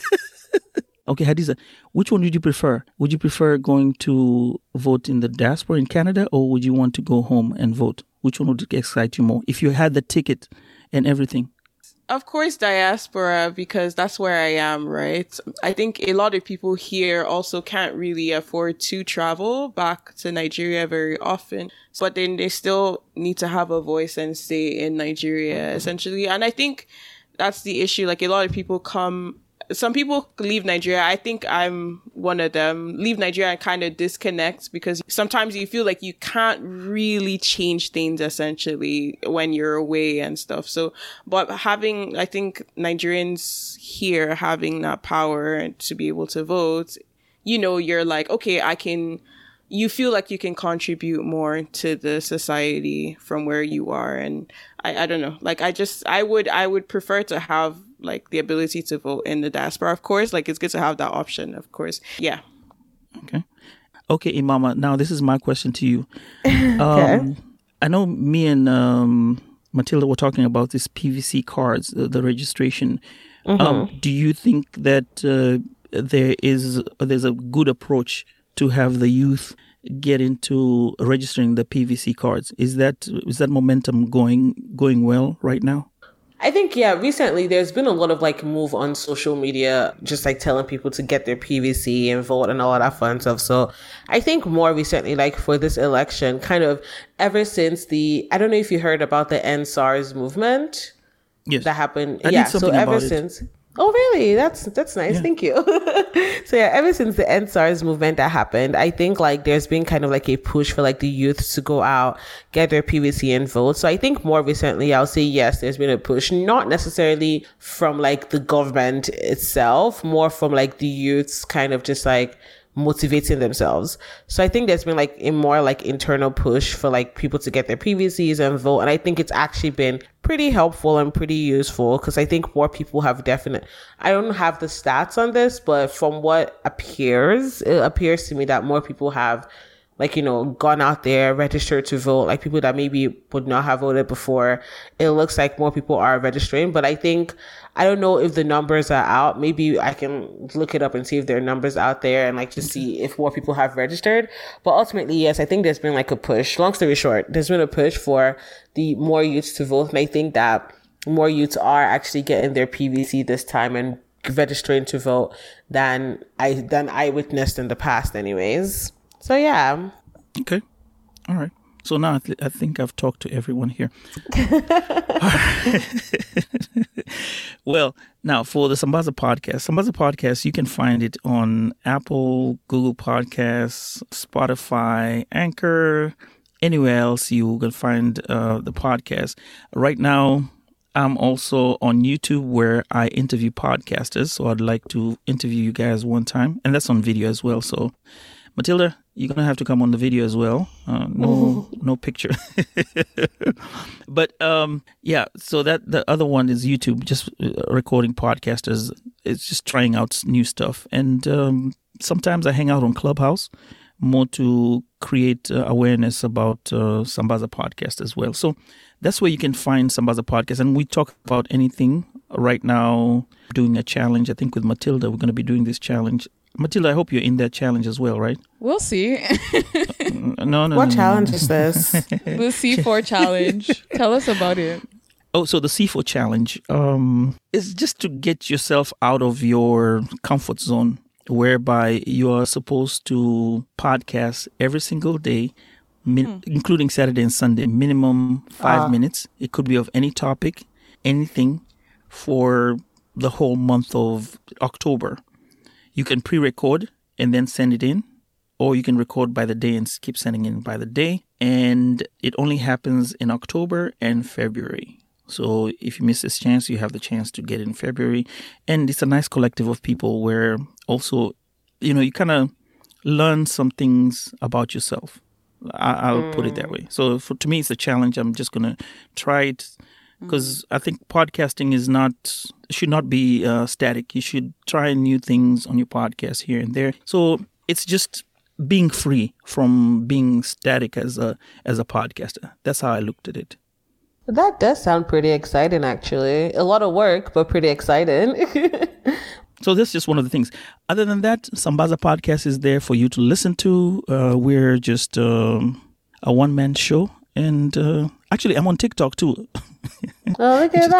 Okay, Hadiza, which one would you prefer? Would you prefer going to vote in the diaspora in Canada, or would you want to go home and vote? Which one would excite you more if you had the ticket and everything? Of course, diaspora, because that's where I am, right? I think a lot of people here also can't really afford to travel back to Nigeria very often. But then they still need to have a voice and stay in Nigeria, essentially. And I think that's the issue. Like, a lot of people come... Some people leave Nigeria. I think I'm one of them. Leave Nigeria and kind of disconnect, because sometimes you feel like you can't really change things essentially when you're away and stuff. So, but having, I think Nigerians here having that power to be able to vote, you know, you're like, okay, I can, you feel like you can contribute more to the society from where you are. And I, I don't know, like, I just, I would, I would prefer to have like the ability to vote in the diaspora, of course. Like, it's good to have that option, of course. Yeah. Okay. Okay, Imama. Now, this is my question to you. okay. Um, I know me and um, Matilda were talking about this P V C cards, the, the registration. Mm-hmm. Um, do you think that uh, there is there's a good approach to have the youth get into registering the P V C cards? Is that is that momentum going going well right now? I think, yeah, recently there's been a lot of like move on social media, just like telling people to get their P V C and vote and all of that fun stuff. So I think more recently, like for this election, kind of ever since the, I don't know if you heard about the End SARS movement. Yes. That happened. I yeah. did something so ever about since. It. Oh, really? That's that's nice. Yeah. Thank you. So yeah, ever since the End SARS movement that happened, I think like there's been kind of like a push for like the youth to go out, get their P V C and vote. So I think more recently, I'll say yes, there's been a push, not necessarily from like the government itself, more from like the youths kind of just like motivating themselves. So I think there's been like a more like internal push for like people to get their P V Cs and vote. And I think it's actually been pretty helpful and pretty useful, because I think more people have definite, I don't have the stats on this, but from what appears, it appears to me that more people have like, you know, gone out there, registered to vote, like people that maybe would not have voted before. It looks like more people are registering, but I think, I don't know if the numbers are out. Maybe I can look it up and see if there are numbers out there and like to see if more people have registered. But ultimately, yes, I think there's been like a push. Long story short, there's been a push for the more youths to vote. And I think that more youths are actually getting their P V C this time and registering to vote than I, than I witnessed in the past anyways. So yeah. Okay. All right. So now I, th- I think I've talked to everyone here. Well, now for the Sambaza podcast, Sambaza podcast, you can find it on Apple, Google Podcasts, Spotify, Anchor, anywhere else you can find uh, the podcast. Right now, I'm also on YouTube where I interview podcasters. So I'd like to interview you guys one time. And that's on video as well. So Matilda, you're going to have to come on the video as well. Uh, no, no picture. But um, yeah, so that the other one is YouTube, just uh, recording podcasters. It's just trying out new stuff. And um, sometimes I hang out on Clubhouse more to create uh, awareness about uh, Sambaza podcast as well. So that's where you can find Sambaza podcast. And we talk about anything right now, doing a challenge. I think with Matilda, we're going to be doing this challenge. Matilda, I hope you're in that challenge as well, right? We'll see. no, no. What no, challenge no. is this? The C four challenge. Tell us about it. Oh, so the C four challenge um, is just to get yourself out of your comfort zone, whereby you are supposed to podcast every single day, min- mm. including Saturday and Sunday, minimum five uh. minutes. It could be of any topic, anything, for the whole month of October. You can pre-record and then send it in, or you can record by the day and keep sending in by the day. And it only happens in October and February. So if you miss this chance, you have the chance to get in February. And it's a nice collective of people where also, you know, you kind of learn some things about yourself. I- I'll mm. put it that way. So for, to me, it's a challenge. I'm just going to try it. Because I think podcasting is not should not be uh, static. You should try new things on your podcast here and there. So it's just being free from being static as a as a podcaster. That's how I looked at it. That does sound pretty exciting, actually. A lot of work, but pretty exciting. So that's just one of the things. Other than that, Sambaza podcast is there for you to listen to. Uh, we're just um, a one man show, and uh, actually, I'm on TikTok too. Oh, look at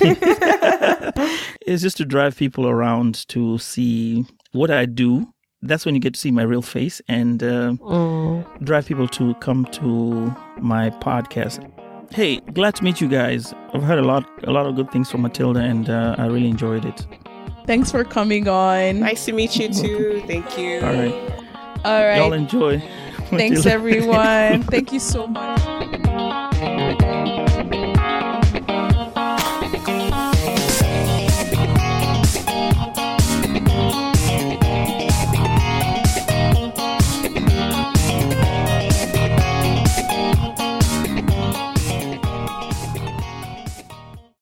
that. It's just to drive people around to see what I do. That's when you get to see my real face, and uh, mm. drive people to come to my podcast. Hey, glad to meet you guys. I've heard a lot a lot of good things from Matilda, and uh, I really enjoyed it. Thanks for coming on. Nice to meet you too. Thank you. All right. All right. Y'all enjoy. Thanks, everyone. Thank you so much.